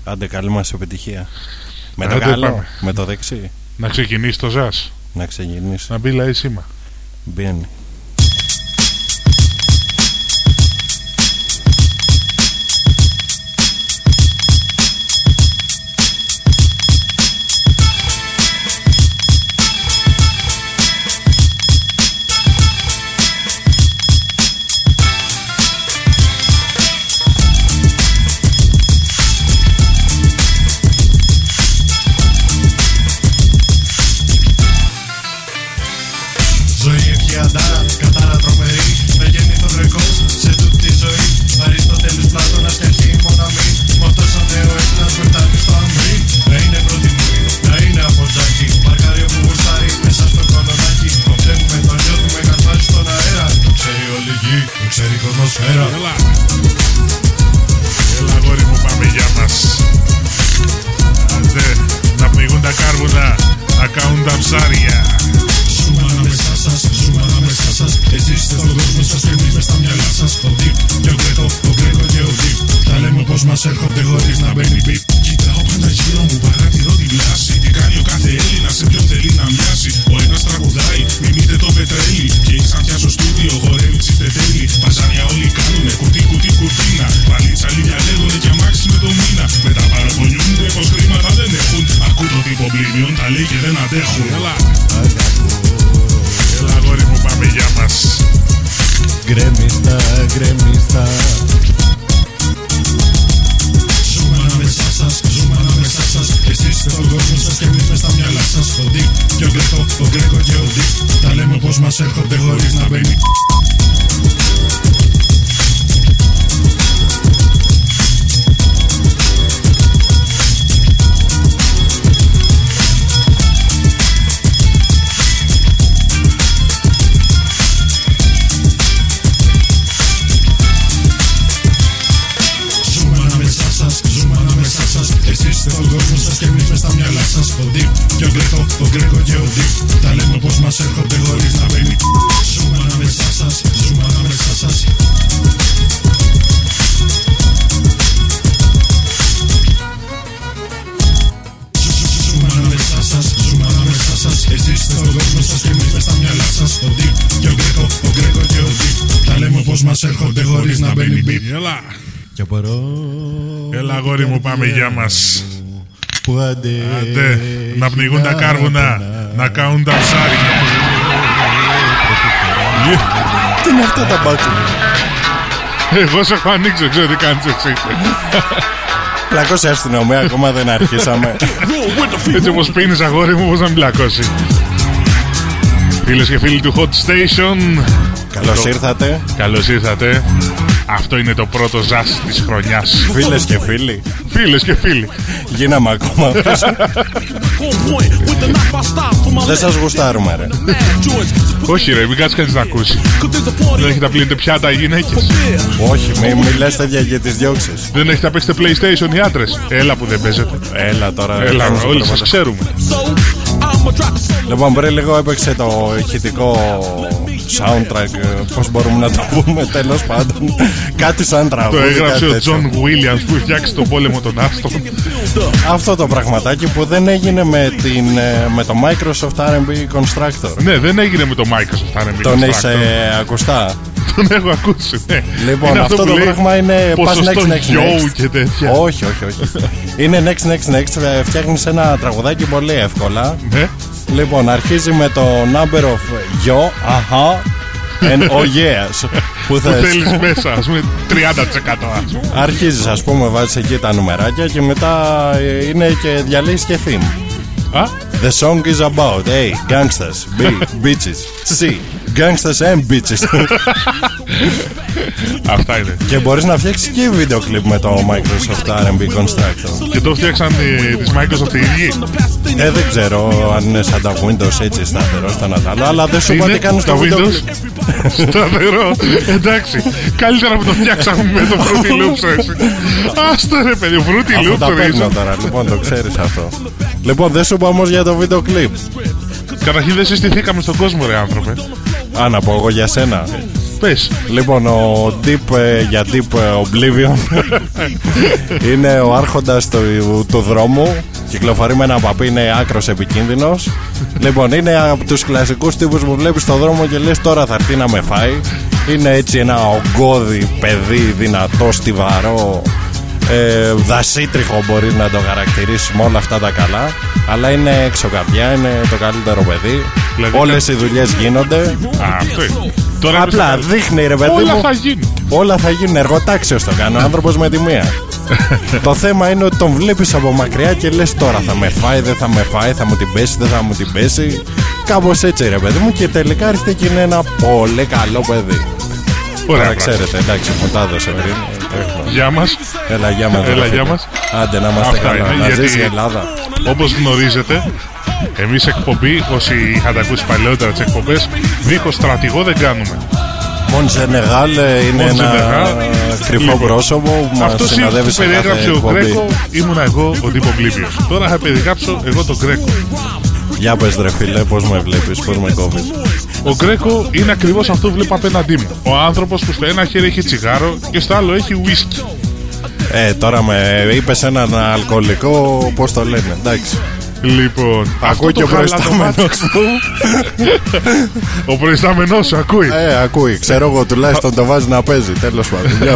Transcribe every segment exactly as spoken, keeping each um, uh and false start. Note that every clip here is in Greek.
Άντε, καλή μας επιτυχία. Με το καλό, με το δεξί. Να ξεκινήσει το ζάς. Να ξεκινήσει. Να μπει λαή σήμα. Μπαίνει. Έλα αγόρι μου, πάμε για μας. Άντε, να πνιγούν τα κάρβουνα, να καούν τα ψάρια. Τι είναι αυτά τα μπάτσου? Εγώ σε έχω ανοίξει, ξέρω τι κάνεις εσύ. Πλακώσει αστυνομία, ακόμα δεν αρχίσαμε. Έτσι όπως πίνεις αγόρι μου, πώς να μην πλακώσει. Φίλες και φίλοι του Hot Station, καλώς ήρθατε. Καλώς ήρθατε. Αυτό είναι το πρώτο ζάς της χρονιάς. Φίλες και φίλοι. Φίλες και φίλοι. Γίναμε ακόμα. Δεν σας γουστάρουμε ρε. Όχι ρε, μην κάτσεις κανείς να ακούσει. Δεν έχετε πλύνετε πιάτα οι γυναίκες. Όχι, μην μη λες τέτοια για τις διώξεις. Δεν έχετε παίξετε PlayStation οι άντρες. Έλα που δεν παίζετε. Έλα τώρα. Έλα, όλοι σας ξέρουμε. Λοιπόν, πριν λίγο έπαιξε το ηχητικό soundtrack, πώς μπορούμε να το πούμε, τέλος πάντων. Κάτι σαν τραγούδι. Το έγραψε ο John Williams που φτιάξει τον πόλεμο των άστων. Αυτό το πραγματάκι που δεν έγινε με, την, με το Microsoft αρ εμ μπι Constructor. Ναι, δεν έγινε με το Microsoft αρ εμ μπι Constructor. Τον έχεις ακουστά? Τον έχω ακούσει, ναι. Λοιπόν, είναι αυτό, αυτό το πράγμα είναι πας next, next, next. Και τέτοια. Όχι, όχι, όχι. Είναι next, next, next. Φτιάχνεις ένα τραγουδάκι πολύ εύκολα. Ναι. Λοιπόν, αρχίζει με το number of yo, αχα, and oh yes. Που θέλεις μέσα, ας πούμε τριάντα τοις εκατό. Αρχίζεις, ας πούμε, βάζεις εκεί τα νουμεράκια και μετά είναι και διαλύσεις και theme. Α? The song is about A. Gangsters, B. Bitches, C. Gangsters and bitches. Αυτά είναι. Και μπορείς να φτιάξεις και βίντεο κλιπ με το Microsoft αρ εμ μπι Constructor. Και το φτιάξαν τις Microsoft οι ίδιοι. Ε, δεν ξέρω αν είναι σαν τα Windows έτσι σταθερό στο Νατάλο, αλλά δεν σου είπα τι κάνουν στο Windows. Σταθερό, εντάξει. Καλύτερα που το φτιάξαμε με το Fruity Loops έτσι. Άστο ρε παιδί, Fruity Loops. Αυτό τα παίρνω τώρα, λοιπόν, το ξέρεις αυτό. Λοιπόν, δεν σου είπα όμως για το βίντεο κλιπ. Καταρχήν δεν συστηθήκαμε στον κόσμο ρε άνθρωπε. Α, να πω εγώ για σένα. Πες. Λοιπόν, ο Deep ε, για Deep Oblivion είναι ο άρχοντας του, του δρόμου. Κυκλοφορεί με ένα παπί, είναι άκρος επικίνδυνος. Λοιπόν, είναι από τους κλασικούς τύπους που βλέπεις στον δρόμο και λες τώρα θα έρθει να με φάει. Είναι έτσι ένα ογκώδη παιδί, δυνατό, στιβαρό, ε, δασίτριχο μπορεί να το χαρακτηρίσει με όλα αυτά τα καλά. Αλλά είναι εξωκαρδιά, είναι το καλύτερο παιδί. Δηλαδή, όλες οι δουλειές γίνονται. Α, αυτό είναι. Τώρα απλά δείχνει ρε παιδί όλα μου. Θα γίνουν. Όλα θα γίνουν. Εργοτάξιος το κάνει ο άνθρωπος με τη μία. Το θέμα είναι ότι τον βλέπεις από μακριά και λες τώρα θα με φάει, δεν θα με φάει, θα μου την πέσει, δεν θα μου την πέσει. Κάπως έτσι ρε παιδί μου. Και τελικά έρχεται και είναι ένα πολύ καλό παιδί. Ωραία, τώρα ξέρετε, εντάξει, μου τα έδωσε πριν. Γεια μας. Έλα, γεια μας. Έλα, γεια μας. Άντε να είμαστε καλά. Να ζήσει η Ελλάδα. Όπως γνωρίζετε, εμείς εκπομπή, όσοι είχατε ακούσει παλαιότερα τις εκπομπές, δίχως στρατηγό δεν κάνουμε. Μον Σενεγάλ είναι ένα κρυφό λοιπόν, πρόσωπο που μας συναδεύει σε κάθε εκπομπή. Αυτό περιέγραψε ο Γκρέκο, ήμουνα εγώ ο Deep Oblivion. Τώρα θα περιγράψω εγώ τον Γκρέκο. Για πες ρε φίλε, πώς με βλέπεις, πώς με κόβεις. Ο Γκρέκο είναι ακριβώς αυτό που βλέπω απέναντί μου. Ο άνθρωπος που στο ένα χέρι έχει τσιγάρο και στο άλλο έχει ουίσκι. Ε, τώρα με είπες έναν αλκοολικό, πώς το λένε, εντάξει. Λοιπόν, ακούει και ο προϊστάμενος μου. Ο προϊστάμενος σου ακούει. Ε, ακούει, ξέρω εγώ, τουλάχιστον το βάζει να παίζει. Τέλος πάντων.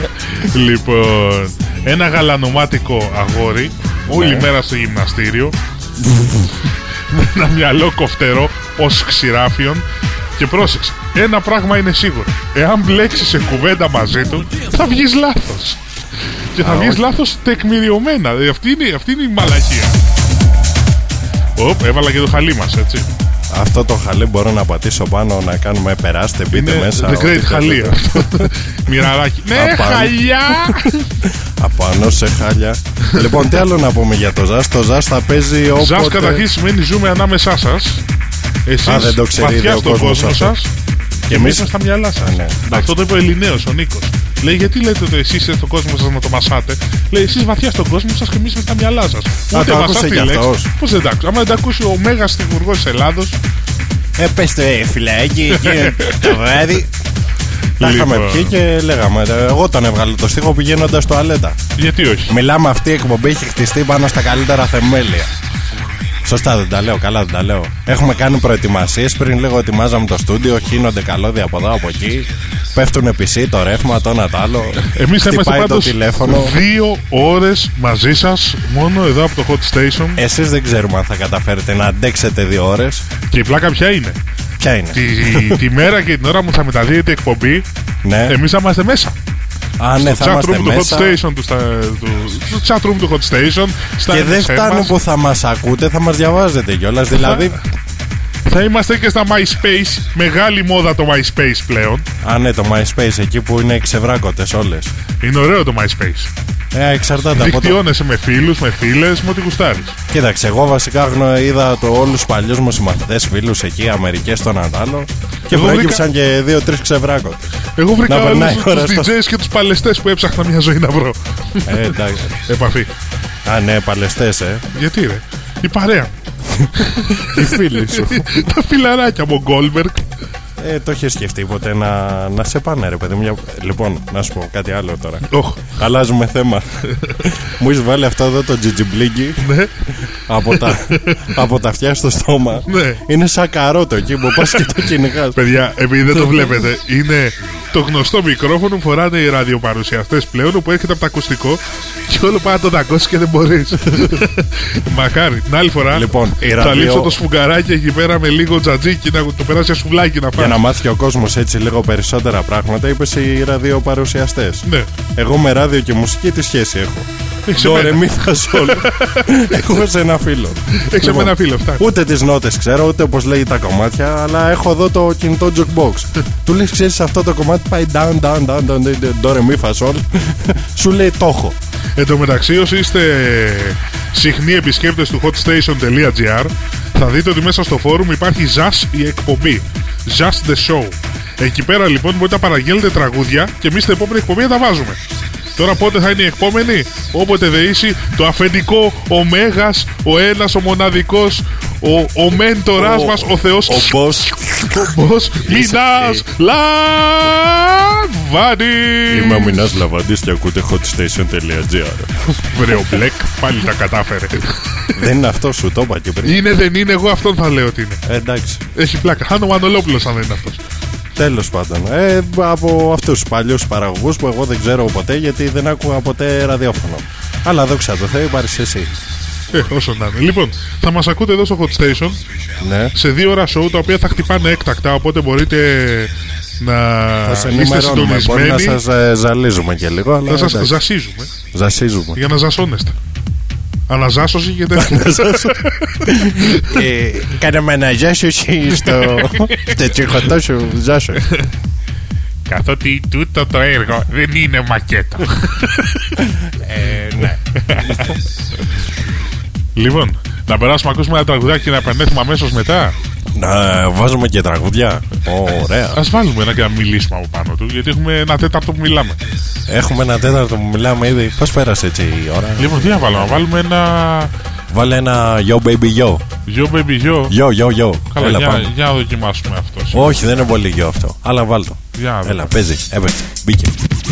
Λοιπόν, ένα γαλανομάτικο αγόρι, όλη μέρα στο γυμναστήριο, με ένα μυαλό κοφτερό ως ξηράφιον. Και πρόσεξε, ένα πράγμα είναι σίγουρο. Εάν μπλέξεις σε κουβέντα μαζί του, θα βγεις λάθος. Και θα βγεις λάθος τεκμηριωμένα. Αυτή είναι, αυτή είναι η μαλακία. Οπ, έβαλα και το χαλί μας, έτσι. Αυτό το χαλί μπορώ να πατήσω πάνω, να κάνουμε περάστε, μπείτε είναι μέσα. The Great χαλί αυτό. Μοιραράκι. Ναι, χαλιά! Απάνω σε χάλια. Λοιπόν, τι άλλο να πούμε για το Ζας. Το Ζας θα παίζει όποτε. Ζας καταρχήν σημαίνει ζούμε ανάμεσά σας. Εσείς Α, δεν το ξέρει, βαθιά στον κόσμο σας. Και εμείς στα μυαλά σας. Ναι, αυτό το είπε ο Ελληναίος, ο Νίκος. Λέει, γιατί λέτε ότι εσείς είστε στον κόσμο σας να το μασάτε. Λέει, εσείς βαθιά στον κόσμο σας και εμείς με στα μυαλά σας. Ούτε μασάτε τη λέξη. Πώς δεν τα άκουσα. Άμα δεν τα ακούσει ο μέγας στιγουργός της Ελλάδος. Ε, πες το ε, φιλάκι, το βράδυ. Τα είχαμε πιει και λέγαμε. Εγώ τον έβγαλα το στίχο πηγαίνοντας στο τουαλέτα. Γιατί όχι. Μιλάμε, αυτή η εκπομπή έχει χτιστεί πάνω στα καλύτερα θεμέλια. Σωστά δεν τα λέω, καλά δεν τα λέω. Έχουμε κάνει προετοιμασίες. Πριν λίγο ετοιμάζαμε το στούντιο. Χύνονται καλώδια από εδώ από εκεί. Πέφτουν πισί, το ρεύμα, το ένα το άλλο. Εμείς θα είμαστε πάντως το τηλέφωνο. Δύο ώρες μαζί σας, μόνο εδώ από το Hot Station. Εσείς δεν ξέρουμε αν θα καταφέρετε να αντέξετε δύο ώρες. Και η πλάκα ποια είναι. Ποια είναι. Τη, τη μέρα και την ώρα που θα μεταδίδεται η εκπομπή, ναι. Εμείς θα είμαστε μέσα. Α, ναι, θα είμαστε μέσα. Του hot station, του, στα, του, του chat room του Hot Station. Και δεν φτάνει που θα μας ακούτε, θα μας διαβάζετε κιόλας. Δηλαδή. Θα είμαστε και στα MySpace. Μεγάλη μόδα το MySpace πλέον. Α, ναι, το MySpace εκεί που είναι ξεβράκωτες όλες. Είναι ωραίο το MySpace. Ε, εξαρτάται από το. Δικτυώνεσαι με φίλους, με φίλες, με ό,τι γουστάρεις. Κοίταξε, εγώ βασικά είδα το, όλους τους παλιούς μου συμμαθητές φίλους εκεί, Αμερικές στον Αντάλλο. Και προέκυψαν βρήκα... και δύο-τρεις ξεβράκωτες. Εγώ βρήκα όλους τους ντι τζέις και τους παλαιστές που έψαχνα μια ζωή να βρω. Ε, εντάξει. Επαφή. Α, ναι, παλαιστές, ε. Γιατί ρε, η παρέα. Οι φίλοι σου. Τα φιλαράκια μου, Γκόλμπεργκ. Ε, το είχε σκεφτεί ποτέ να, να σε πάνε, ρε παιδί μου. Λοιπόν, να σου πω κάτι άλλο τώρα. Oh. Αλλάζουμε θέμα. Μου έχει βάλει αυτό εδώ το τζιτζιμπλίγκι. Ναι. από, τα, από τα αυτιά στο στόμα. Ναι. Είναι σαν καρότο εκεί που πας και το κυνηγάς. Παιδιά, επειδή δεν το βλέπετε, είναι το γνωστό μικρόφωνο που φοράνε οι ραδιοπαρουσιαστές πλέον, που έρχεται από το ακουστικό και όλο πάει να το δακώσει και δεν μπορείς. Μακάρι. Την άλλη φορά λοιπόν, θα ραδιο... λείψω το σφουγγαράκι εκεί πέρα με λίγο τζατζίκι να το περάσει ένα σουβλάκι να φάει. Για να μάθει και ο κόσμος έτσι λίγο περισσότερα πράγματα, είπες οι ραδιοπαρουσιαστές. Ναι. Εγώ με ράδιο και μουσική τι σχέση έχω. Τώρα μη θα σόλ. Έχω σε ένα φίλο. Έχεις λοιπόν, ένα φίλο, φτάνει. Ούτε τις νότες ξέρω, ούτε πως λέει τα κομμάτια, αλλά έχω εδώ το κινητό jukebox. Του λες, ξέρεις, αυτό το κομμάτι πάει down, down, down, down, ντόρε μη θα σόλ. Σου λέει το έχω. Εν τω μεταξύ, όσοι είστε συχνοί επισκέπτες του hotstation.gr, θα δείτε ότι μέσα στο φόρουμ υπάρχει Ζας η εκπομπή. Just the show. Εκεί πέρα λοιπόν μπορείτε να παραγγέλνετε τραγούδια και εμείς στην επόμενη εκπομπή θα τα βάζουμε. Τώρα πότε θα είναι η επόμενη? Όποτε δεήσει το αφεντικό, ο Μέγας, ο ένας, ο μοναδικός, Ο, ο μέντορας μας, ο Θεός. Ο Μπος. Ο Μπος Μινάς Λαβάντη. Είμαι ο Μινάς Λαβάντης και ακούτε hotstation.gr. Βρε ο Μπλεκ, πάλι τα κατάφερε. Δεν είναι αυτό, σου το είπα και πριν. Είναι, δεν είναι, εγώ αυτόν θα λέω ότι είναι. Ε, εντάξει. Έχει πλάκα. Χάνω Μανολόπουλος αν δεν είναι αυτός. Τέλος πάντων, ε, από αυτούς τους παλιούς παραγωγούς που εγώ δεν ξέρω ποτέ γιατί δεν άκουγα ποτέ ραδιόφωνο. Αλλά δόξα τω Θεώ υπάρχεις εσύ. Ε, όσο να είναι. Λοιπόν, θα μας ακούτε εδώ στο Hot Station, ναι, σε δύο ώρα show τα οποία θα χτυπάνε έκτακτα. Οπότε μπορείτε να θα είστε συντονισμένοι. Μπορεί να σας ε, ζαλίζουμε και λίγο, αλλά θα σας εντάξει. ζασίζουμε. Ζασίζουμε. Για να ζασώνεστε. Αναζάσωση και τέτοια. ε, Κάναμε αναζάσωση στο, στο τσιχωτό σου ζάσο. Καθότι τούτο το έργο δεν είναι μακέτο. ε, Ναι. Λοιπόν, να περάσουμε, ακούσουμε ένα τραγουδάκι και να επανέλθουμε αμέσως μετά. Να βάζουμε και τραγουδιά. Ωραία. Ας βάλουμε ένα και να μιλήσουμε από πάνω του, γιατί έχουμε ένα τέταρτο που μιλάμε. Έχουμε ένα τέταρτο που μιλάμε ήδη. Πώς πέρασε έτσι η ώρα? Λοιπόν, τι να βάλουμε, να βάλουμε ένα... Βάλε ένα yo baby yo. Yo baby yo. Yo yo yo. Καλά, Έλα, για, πάμε. για να δοκιμάσουμε αυτό. Όχι, δεν είναι πολύ yo αυτό. Αλλά βάλ το. Για να Έλα, παίζει. Έπαιξε. Μπήκε.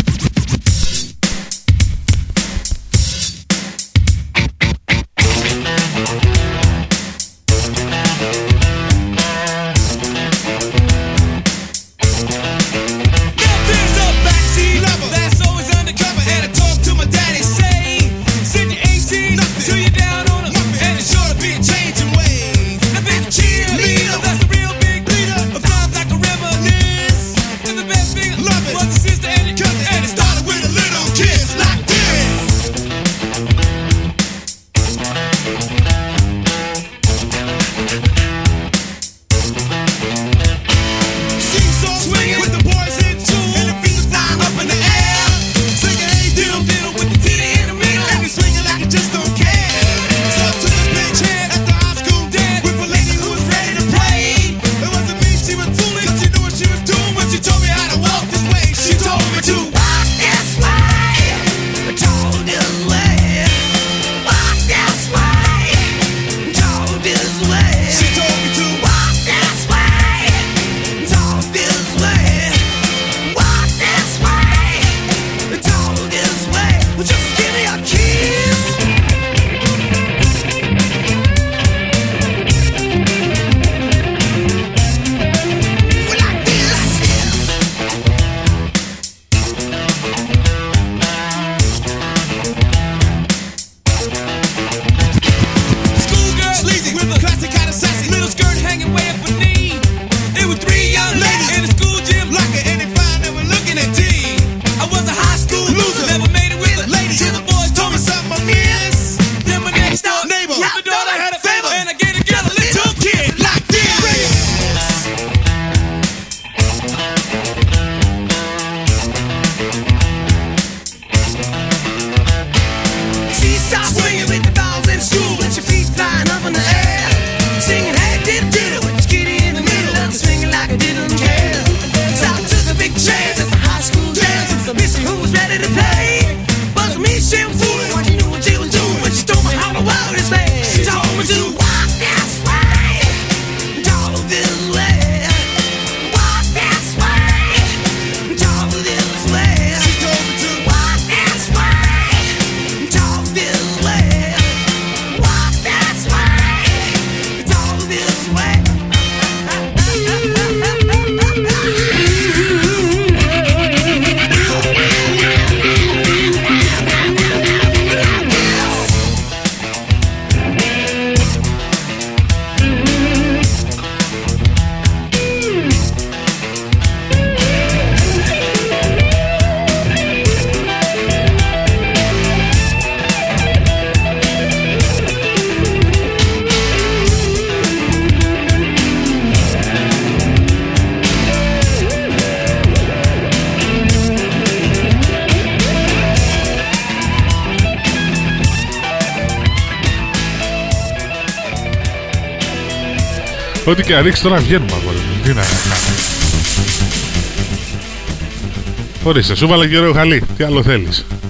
Ό,τι και να ρίξει τώρα βγαίνουμε αγόρι μου. Τι να κάνουμε. Ορίστε, σου βάλα γερό χαλί. Τι άλλο θέλεις?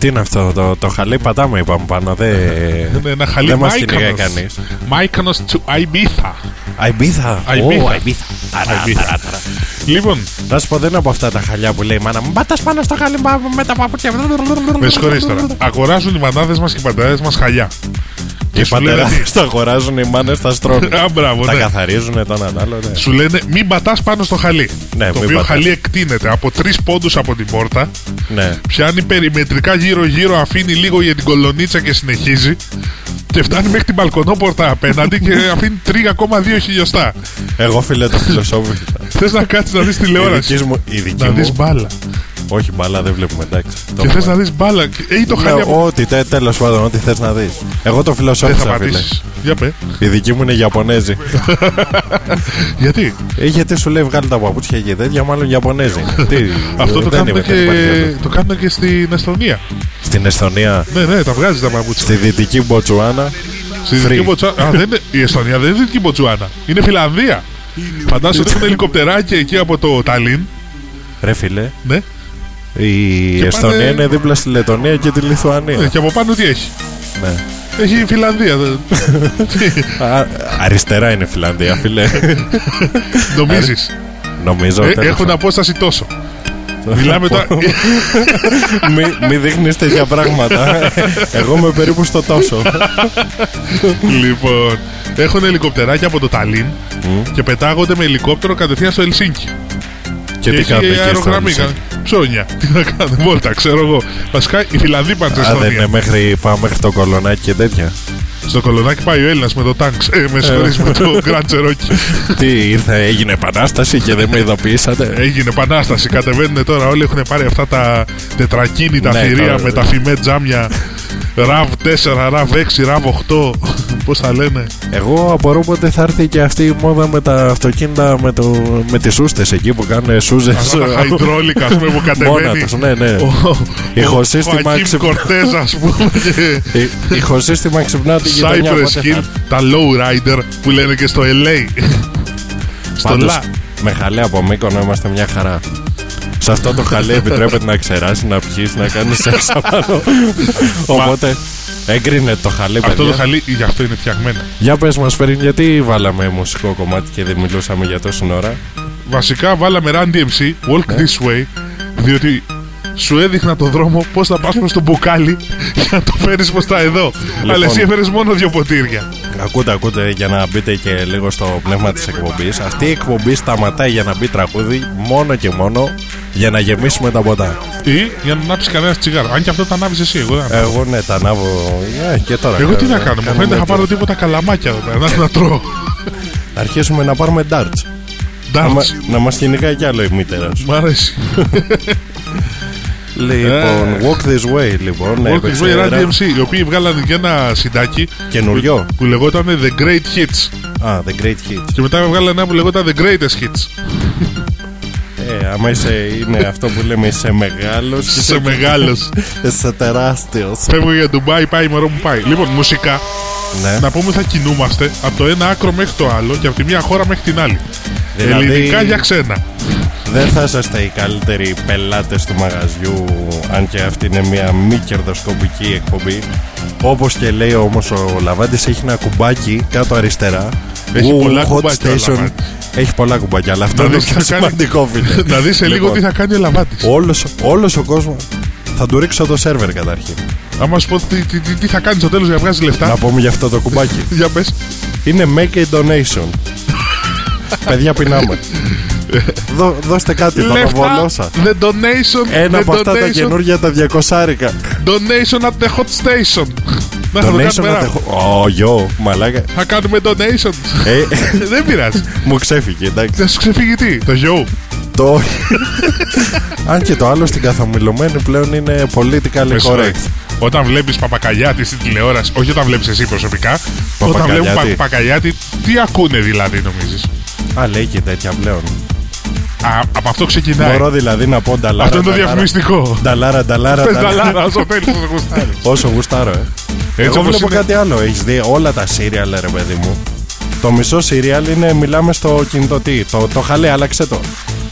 Τι είναι αυτό, το, το χαλί πατάμε είπαμε πάνω. Δεν ένα χαλί δεν μας κυνηγάει κανείς. Μάικανος του Αϊμπίθα. Αϊμπίθα. Αϊμπίθα. Λοιπόν, να σου πω, δεν είναι από αυτά τα χαλιά που λέει η μάνα μου πατάς πάνω στο χαλί με τα παπούτσια. Με συγχωρείς τώρα. Αγοράζουν οι μανάδες μας και οι πατέρες μας χαλιά. Και οι πατέρες τα αγοράζουν, οι μάνες τα στρώνουν. Α, μπράβο, τα ναι. καθαρίζουν τον άλλο. Ναι. Σου λένε μην πατάς πάνω στο χαλί. Ναι, το οποίο πατάς. Χαλί εκτείνεται από τρεις πόντους από την πόρτα. Ναι. Πιάνει περιμετρικά γύρω-γύρω, αφήνει λίγο για την κολονίτσα και συνεχίζει. Και φτάνει μέχρι την μπαλκονόπορτα απέναντι και αφήνει τρία κόμμα δύο χιλιοστά. Εγώ φίλε το φιλοσόφισα. Θες να κάτσεις να δεις τηλεόραση. Η δική μου, η δική να μου... δεις μπάλα. Όχι μπάλα, δεν βλέπουμε, εντάξει. Και θες να δεις μπάλα. Έχει το χαλί. Ό,τι, τε, τέλος πάντων, ό,τι θες να δεις. Εγώ το φιλοσόφισα, φίλε. Για πέ. Η δική μου είναι Ιαπωνέζη. Γιατί? Ε, γιατί σου λέει βγάλει τα παπούτσια και τέτοια, μάλλον Ιαπωνέζη. Τι, αυτό το κάνουμε, και... το κάνουμε και στην Εσθονία. Στην Εσθονία. Ναι, ναι, τα βγάζει τα παπούτσια. Στη δυτική Μποτσουάνα. Στη δυτική Μποτσουάνα. Α, δεν είναι... Η Εσθονία δεν είναι δυτική Μποτσουάνα. Είναι Φιλανδία. Φαντάσου ότι έχουν ελικοπτεράκια εκεί από το Ταλίν. Ρε φίλε. Ναι. Η και Εσθονία πάνε... είναι δίπλα στη Λετωνία και τη Λιθουανία. Ναι, και από πάνω τι έχει? Ναι. Έχει η Φιλανδία. Α, αριστερά είναι η Φιλανδία, φίλε. Νομίζεις? Νομίζω. Ε, έχουν απόσταση τόσο. Μιλάμε τώρα. Μη, μη δείχνεις τέτοια πράγματα. Εγώ είμαι περίπου στο τόσο. Λοιπόν, έχουν ελικοπτεράκια από το Ταλίν mm. και πετάγονται με ελικόπτερο κατευθείαν στο Ελσίνκι. Και, και τι κάνουν εκεί αερογραμμή, ψώνια. Τι να κάνουν, βόλτα, ξέρω εγώ. Βασικά οι Φιλανδοί πάνε στην Εσθονία. Α, δεν είναι μέχρι, πάμε μέχρι το Κολονάκι και τέτοια. Στο Κολονάκι πάει ο Έλληνας με το τάγκς. Ε, με συγχωρείς, με το Grand Cherokee. Τι ήρθε, έγινε επανάσταση και δεν με ειδοποιήσατε? Έγινε επανάσταση. Κατεβαίνουν τώρα, όλοι έχουν πάρει αυτά τα τετρακίνητα ναι, θηρία με τα φημέ τζάμια. ραβ τέσσερα, ραβ έξι, ραβ οκτώ. Πώς θα λένε. Εγώ απορώ πότε θα έρθει και αυτή η μόδα με τα αυτοκίνητα με, το, με τις σούστες εκεί που κάνουν σούζες. Αυτά τα χαϊντρόλικα, ας πούμε, που κατεβαίνει. Μόνα τους, ναι, ναι. Η χωσίστημα Κορτέζα, ας πούμε. Η χωσίστημα ξυπνά την γειτονιά. Cypress Hill, τα low rider που λένε και στο ελ έι. Στο Λα. Με χαλέ από Μύκονο είμαστε μια χαρά. Σε αυτό το χαλί επιτρέπεται να ξεράσει, να πιείς, να κάνεις σεξ απάνω. Οπότε εγκρίνεται το χαλί, αυτό παιδιά. Το χαλί γι' αυτό είναι φτιαγμένο. Για πες μας πριν, γιατί βάλαμε μουσικό κομμάτι και δεν μιλούσαμε για τόση ώρα? Βασικά βάλαμε Run ντι εμ σι, Walk ναι. This Way, διότι σου έδειχνα το δρόμο πώς θα πας προς το μπουκάλι για να το φέρεις προς τα εδώ. Λοιπόν, αλλά εσύ έφερες μόνο δύο ποτήρια. Ακούτε, ακούτε, για να μπείτε και λίγο στο πνεύμα της εκπομπής. Αυτή η εκπομπή σταματάει για να μπει τραγούδι μόνο και μόνο για να γεμίσουμε τα ποτά. Ή για να ανάψεις κανένα τσιγάρο. Αν και αυτό τα ανάβεις εσύ, εγώ δεν ανάβω. Εγώ ναι, τα ανάβω. Ε, και τώρα. Εγώ τι να κάνω, μου φαίνεται να πάρω τίποτα καλαμάκια εδώ πέρα, να τρώω. Αρχίσουμε να πάρουμε darts. Darts. Να, να μας κυνηγάει κι άλλο η μήτερα σου. Μ' αρέσει. Λοιπόν, Walk This Way, λοιπόν. Walk This Way, Run ντι εμ σι, οι οποίοι βγάλανε και ένα συντάκι καινούριο που, που λεγόταν The Great Hits. Α, ah, The Great Hits. Και μετά βγάλανε ένα που λεγόταν The Greatest Hits. Ε, άμα είσαι, είναι αυτό που λέμε, είσαι μεγάλος. Είσαι μεγάλος. Είσαι τεράστιος. Φεύγω για Ντουμπάι, πάει η μωρό μου πάει. Λοιπόν, μουσικά. Ναι. Να πούμε θα κινούμαστε από το ένα άκρο μέχρι το άλλο και από τη μία χώρα μέχρι την άλλη. Δηλαδή, ελληνικά για ξένα. Δεν θα είσαστε οι καλύτεροι πελάτες του μαγαζιού, αν και αυτή είναι μια μη κερδοσκοπική εκπομπή. Όπως και λέει όμως ο Λαβάντης, έχει ένα κουμπάκι κάτω αριστερά. Έχει Ου, πολλά κουμπάκια. Έχει πολλά κουμπάκια, αλλά αυτό είναι πιο σημαντικό, φίλε. Να δεις σε λίγο τι θα κάνει ο Λαβάντης. Όλος, όλος ο κόσμος. Θα του ρίξω το σερβερ καταρχήν. Άμα σου πω τι, τι, τι, τι θα κάνει στο τέλος για να βγάζεις λεφτά. Να πούμε για αυτό το κουμπάκι. Για πες. Είναι make a donation. Παιδιά, πεινάμε. Δώ, δώστε κάτι, θα το βολώσα. The donation. Ένα the από αυτά donation. Τα καινούργια τα διακοσάρικα. Donation at the hot station. Donation at the hot. Ω, γιο, μαλάκα. Θα κάνουμε donations. Δεν πειράζει. Μου ξέφυγε, εντάξει. Θα σου ξεφύγει τι, το γιο. Το. Αν και το άλλο στην καθομιλωμένη πλέον είναι politically correct. Όταν βλέπεις Παπακαλιάτη στην τηλεόραση, όχι όταν βλέπεις εσύ προσωπικά, όταν βλέπουν Παπακαλιάτη, τι ακούνε δηλαδή, νομίζεις? Α, λέει και τέτοια πλέον. Α, από αυτό ξεκινάει. Μπορώ δηλαδή να πω νταλάρα. Αυτό είναι το διαφημιστικό. Νταλάρα, νταλάρα. Πες νταλάρα, όσο θέλεις, όσο γουστάρεις. Όσο γουστάρω, ε. Εγώ βλέπω είναι... κάτι άλλο. Έχεις δει όλα τα σύριαλ, ρε παιδί μου. Το μισό σύριαλ είναι μιλάμε στο κινητό τι. Το, το χαλέ, άλλαξε το.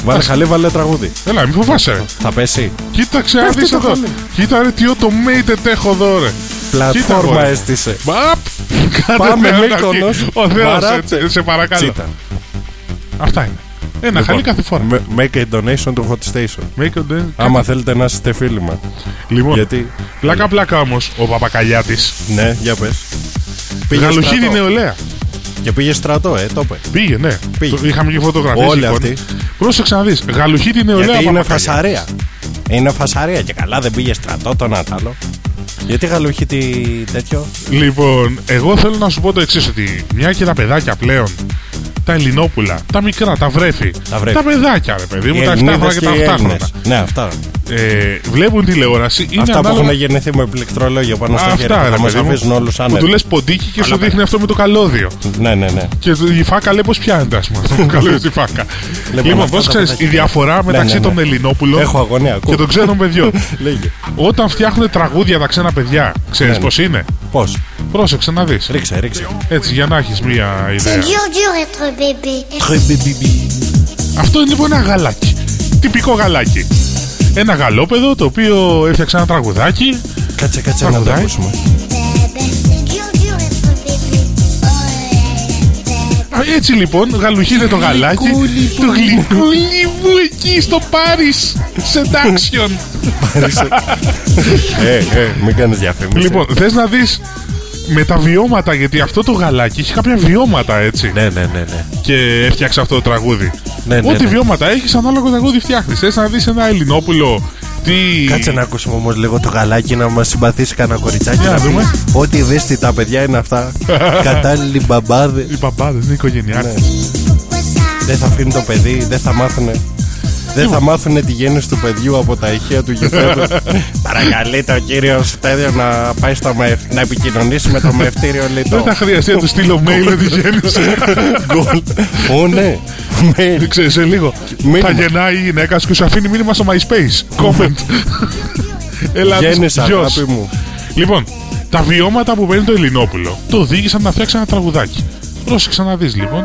Βάλε χαλί, βάλε τραγούδι. Έλα, μη φοβάσαι. Θα πέσει. Κοίταξε, αν δεις εδώ. Κοίτα, ρε, τι automated έχω εδώ, ρε. Πλατφόρμα έστησε. Πάμε Μύκονος. Ο Θεός, σε παρακαλώ. Τσίτα. Αυτά είναι. Ένα Λοιπόν, χαλί κάθε φορά. Make a donation to Hot Station. Make a donation. Άμα θέλετε να είστε φίλοι μας. Λοιπόν, γιατί... πλάκα πλάκα όμως ο Παπακαλιάτης. Ναι, για πες. Γαλουχίδη νεολαία. Και πήγε στρατό, ε, το είπε. Πήγε, ναι. Πήγε. Το, είχαμε και φωτογραφίες. Όλοι λοιπόν. αυτοί. Πρόσεξε να δεις. Γαλουχίδη νεολαία. Γιατί είναι Παπακαλιά. φασαρία. Είναι φασαρία και καλά δεν πήγε στρατό τον Ατάλο. Γιατί γαλουχίδη τέτοιο. Λοιπόν, εγώ θέλω να σου πω το εξής, ότι μια και τα παιδάκια πλέον, τα Ελληνόπουλα, τα μικρά, τα βρέφη, τα, βρέφη. τα παιδάκια, ρε παιδί μου, οι τα εφτά χρόνια και τα οκτώ χρόνια. Ναι, αυτά. Ε, βλέπουν τηλεόραση. Είναι αυτά ανάλογα... που έχουν γεννηθεί με πληκτρολόγιο πάνω στα αυτά, χέρια. Θα μας αφήσουν όλους άνετο. Που του λες ποντίκι και σου δείχνει αυτό με το καλώδιο. Ναι, ναι, ναι. Και η φάκα λέει πως πιάνεται, ας πούμε. Το καλώδιο στη φάκα. Λοιπόν, πώς ξέρεις η διαφορά μεταξύ των Ελληνόπουλων και των ξένων παιδιών. Όταν φτιάχνουν τραγούδια τα ξένα παιδιά, ξέρεις πως είναι. Πώς. Πρόσεξε να δεις. Ρίξε, ρίξε. Έτσι, για να έχεις μία ιδέα. C'est dur, dur être bébé. Très bébé. Αυτό είναι λοιπόν ένα γαλάκι. Τυπικό γαλάκι. Ένα γαλόπεδο το οποίο έφτιαξε ένα τραγουδάκι. Κάτσε, κάτσε να το ακούσουμε. Έτσι λοιπόν, γαλουχίδε το γαλάκι. Το γλυκούλι μου εκεί στο Paris Seduction. Ε, ε, μην κάνεις διαφήμιση. Λοιπόν, θες να δεις με τα βιώματα, γιατί αυτό το γαλάκι έχει κάποια βιώματα, έτσι. Ναι, ναι, ναι, ναι. Και έφτιαξε αυτό το τραγούδι. Ναι, ναι, ό,τι ναι. βιώματα έχεις, ανάλογο τραγούδι φτιάχνεις. Θες να δεις ένα Ελληνόπουλο. Τι... Κάτσε να ακούσουμε όμως λίγο το γαλάκι, να μας συμπαθήσει κανένα κοριτσάκι. Για να δούμε. Ό,τι ευαίσθητα παιδιά είναι αυτά. Κατάλληλοι μπαμπάδες. Οι μπαμπάδες είναι οικογενειάρχες. Ναι. Δεν θα αφήνει το παιδί, δεν θα μάθουνε. Δεν θα μάθουνε τη γέννηση του παιδιού από τα ηχεία του γηπέδου. Παρακαλείται ο κύριος τέτοιο να πάει στο μεεφ... να επικοινωνήσει με το μευτήριο λιτό. Δεν θα χρειαστεί να του στείλω mail με τη γέννηση. Γκολ. Ω ναι. Mail. Ξέρεις, σε λίγο θα γεννάει η γυναίκα σου και σου αφήνει μήνυμα στο MySpace. Comment. Γέννησα, αγάπη μου. Λοιπόν, τα βιώματα που παίρνει το Ελληνόπουλο το οδήγησαν να φτιάξει ένα τραγουδάκι. Πρόσεξε να δεις λοιπόν.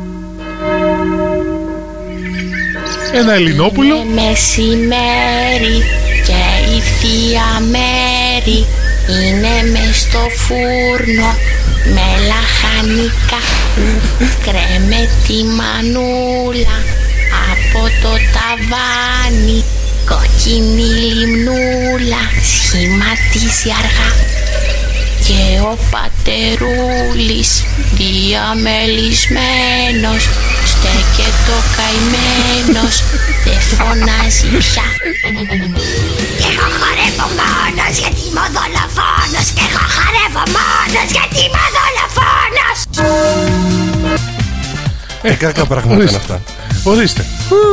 Ένα Ελληνόπουλο. Είναι μεσημέρι και η θεία Μέρη είναι μες στο φούρνο με λαχανικά. Κρέμε τη μανούλα από το ταβάνι. Κοκκινή λιμνούλα σχηματίζει αργά. Και ο πατερούλης διαμελισμένος στέκεται ο καημένος, δεν φωνάζει πια. Και εγώ χορεύω μόνος γιατί είμαι ο δολοφόνος. Και εγώ χορεύω μόνος γιατί είμαι ο δολοφόνος. Ε, κακά πράγματα είναι αυτά. Ορίστε.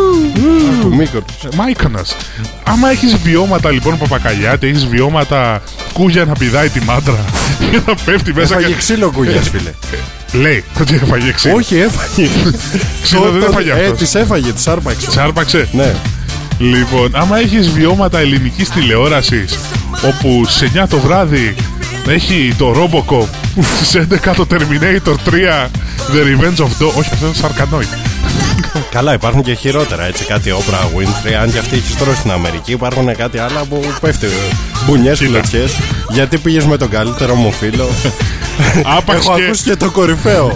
Μάικονας. Άμα έχεις βιώματα λοιπόν Παπακαλιάτη, έχεις βιώματα Κούγια να πηδάει τη μάντρα και να πέφτει μέσα. Έφαγε ξύλο Κούγιας, φίλε. Λέει ότι έφαγε ξύλο. Όχι, έφαγε. Ξύλο δεν έφαγε Ε, αυτός. της έφαγε, της άρπαξε. Της άρπαξε. Ναι. Λοιπόν, άμα έχεις βιώματα ελληνικής τηλεόρασης όπου σε εννιά το βράδυ έχει το Robocop, στις έντεκα το Terminator τρία The Revenge of Dawn. Όχι, αυτό είναι Σαρκανόι. Καλά, υπάρχουν και χειρότερα, έτσι, κάτι Oprah Winfrey. Αν και αυτή έχει τώρα στην Αμερική, υπάρχουν κάτι άλλα που πέφτει. Μπουνιές, κλωτσιές. Γιατί πήγες με τον καλύτερο μου φίλο. Άπαξ Έχω και... ακούσει και το κορυφαίο.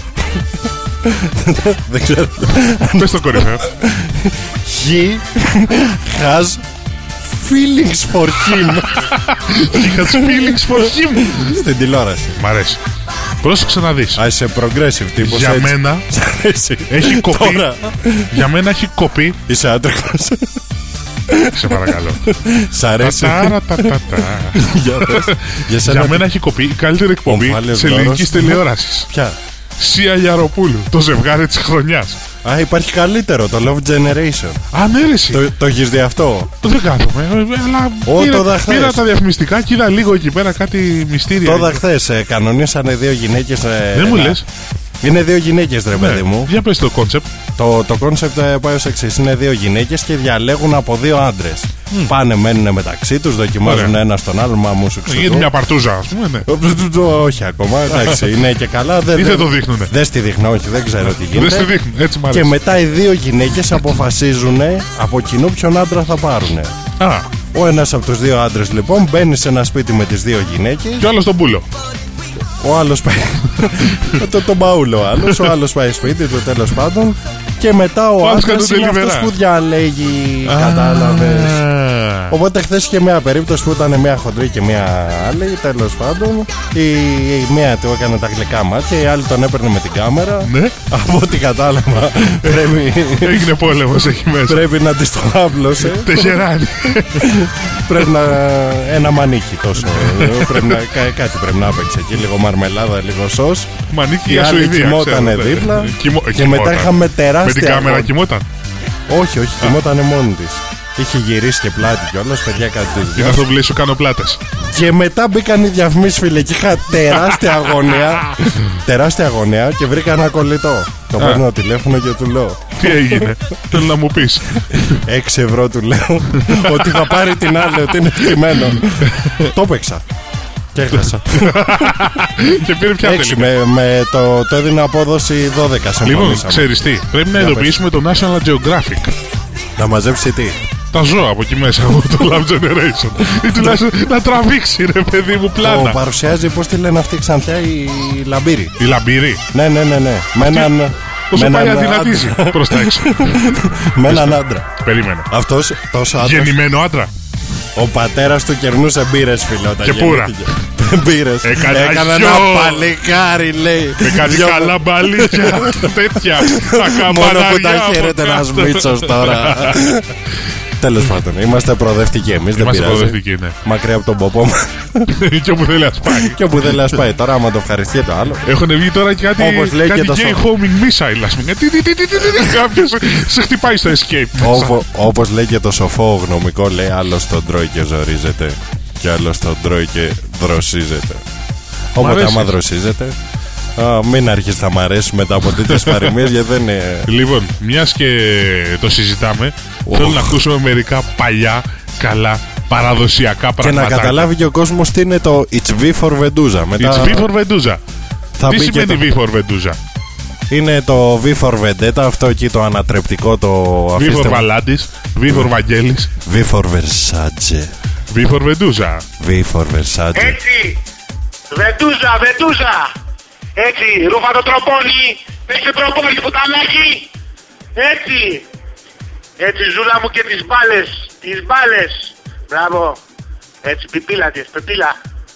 Δεν ξέρω. Πες το κορυφαίο. He has feelings for him. He has feelings for him. Στην τηλεόραση. Μ' αρέσει. Πρόσεξε να δεις. Α, είσαι progressive τύπος. Για έτσι. μένα Σ' αρέσει. έχει κοπεί. Τώρα. Για μένα έχει κοπεί. Είσαι άντρικος. Σε παρακαλώ. Σ' αρέσει. Ταραρατατατα. Για πες. Για σένα Για τι- μένα έχει κοπεί η καλύτερη εκπομπή Ομφάλιος τη ελληνική δώρος. τηλεόραση. Ποια. Σία Γιαροπούλου. Το ζευγάρι της χρονιάς. Α, υπάρχει καλύτερο, το Love Generation. Αν έρεση. Το, το έχεις δει αυτό. Δεν κάθομαι. ε, Αλλά Ω, πήρα, το δαχθές. πήρα τα διαφημιστικά και είδα λίγο εκεί πέρα κάτι μυστήρια. Το είδα χθες, ε, κανονίσανε δύο γυναίκες. ε, Δεν μου ένα- λες. Είναι δύο γυναίκες, ρε παιδί μου. Για πες το κόνσεπτ. Το, το concept ε, πάει ως εξής. Είναι δύο γυναίκες και διαλέγουν από δύο άντρες. Mm. Πάνε, μένουν μεταξύ τους, δοκιμάζουν ένα στον άλλο. Μα μου σου ξέρω. Είναι μια παρτούζα, ας πούμε. Ναι. Όχι ακόμα, εντάξει, είναι και καλά. Δεν, δεν το δείχνουνε. Δεν στη δείχνω, όχι, δεν ξέρω τι γίνεται. Δεν στη δείχνουν, έτσι μ' αρέσει. Και μετά οι δύο γυναίκες αποφασίζουν από κοινού ποιον άντρα θα πάρουν. Α. Ο ένας από τους δύο άντρες λοιπόν μπαίνει σε ένα σπίτι με τις δύο γυναίκες. Και ο άλλος τον πούλο. Ο άλλος πάει. το, τον μπαούλο ο άλλος. Ο άλλος πάει σπίτι του, τέλος πάντων. Και μετά ο άντρας είναι αυτός που διαλέγει. Κατάλαβες. Οπότε χθες είχε μια περίπτωση που ήταν μια χοντρή και μια άλλη. Τέλος πάντων, η, η μία του έκανε τα γλυκά μάτια, η άλλη τον έπαιρνε με την κάμερα. Ναι. Από ό,τι κατάλαβα, πρέπει. Έγινε πόλεμος εκεί μέσα. Πρέπει να της το άπλωσε. Τεχεράνι. Πρέπει να. Ένα μανίκι τόσο. πρέπει να, κά, κάτι πρέπει να έπαιξε εκεί. Λίγο μαρμελάδα, λίγο σως. Μανίκι η άλλη κοιμότανε δίπλα. Κοιμο, και κοιμόταν. μετά είχαμε τεράστια. Με την κάμερα κοιμόταν. Όχι, όχι, κοιμότανε μόνη της. Είχε γυρίσει και πλάτη κιόλας, παιδιά, κάτι τέτοιο. Για να στο βλέπει, σου κάνω πλάτες. Και μετά μπήκαν οι διαφημίσεις, φίλε, και είχα τεράστια αγωνία. τεράστια αγωνία και βρήκα ένα κολλητό. Το παίρνω τηλέφωνο και του λέω: τι έγινε, θέλω να μου πεις. έξι ευρώ του λέω ότι θα πάρει την άλλη, ότι είναι ευτυμένο. Το έπαιξα. Και έχασα. Και πήρε πια έξι, με, με το, το έδινε απόδοση δώδεκα. Λοιπόν, ξέρεις τι, πρέπει να ειδοποιήσουμε το National Geographic. Να μαζέψει τι? Τα ζώα από εκεί μέσα από το Love Generation. Ή τουλάχιστον να τραβήξει, ρε παιδί μου, πλάνα. Το παρουσιάζει, πώς τη λένε αυτή ξανθιά, η Λαμπύρη. Η Λαμπύρη. Ναι, ναι, ναι, ναι. Με έναν. Όσο πάει αδυνατίζει προς τα έξω. Με έναν άντρα. Περίμενε. Αυτός τόσο άντρας. Γεννημένο άντρα. Ο πατέρας του κερνούσε μπύρες, φίλε, όταν και πούρα. Μπύρες. Έκανε ένα παλικάρι, λέει. Έκανε καλά μπαλίκια. Τέτοια. Μόνο που τα χαίρεται ένας Μίτσος τώρα. Τέλος πάντων, είμαστε προοδευτικοί εμείς. Δεν πειράζει. Ναι. Μακριά από τον ποπό μας. Και όπου θέλει να πάει. Και όπου θέλει να πάει. Τώρα, άμα το ευχαριστεί το άλλο. Έχουν βγει τώρα και κάτι. Όπως λέει κάτι και το gay homing missile, ας πούμε. Κάποιος σε χτυπάει στο escape. Όπως λέει και το σοφό γνωμικό, λέει άλλος τον τρώει και ζορίζεται. Και άλλος τον τρώει και δροσίζεται. Οπότε, άμα δροσίζεται. Uh, μην αρχίσει να μ' αρέσει μετά από τέτοιες παροιμίες, γιατί δεν είναι. Λοιπόν, μιας και το συζητάμε, oh. θέλω να ακούσουμε μερικά παλιά, καλά, παραδοσιακά πράγματα. Και να καταλάβει και ο κόσμος τι είναι το It's V for Vendusa. Μετά... It's V for Vendusa. Τι σημαίνει το... V for Vendusa? Είναι το V for Vendetta, αυτό εκεί το ανατρεπτικό, το V αφήστε... for Βαλάντης, V for Βαγγέλης, V for Versace, V for Vendusa. V for Versace. Έτσι, Vendusa, Vendusa. Έτσι, ρούφα το τροπόνι, παίξε τροπόνι πουτανάκι. Έτσι, έτσι ζούλα μου και τις μπάλες, τις μπάλες. Μπράβο, έτσι πιπίλα της, πιπίλα.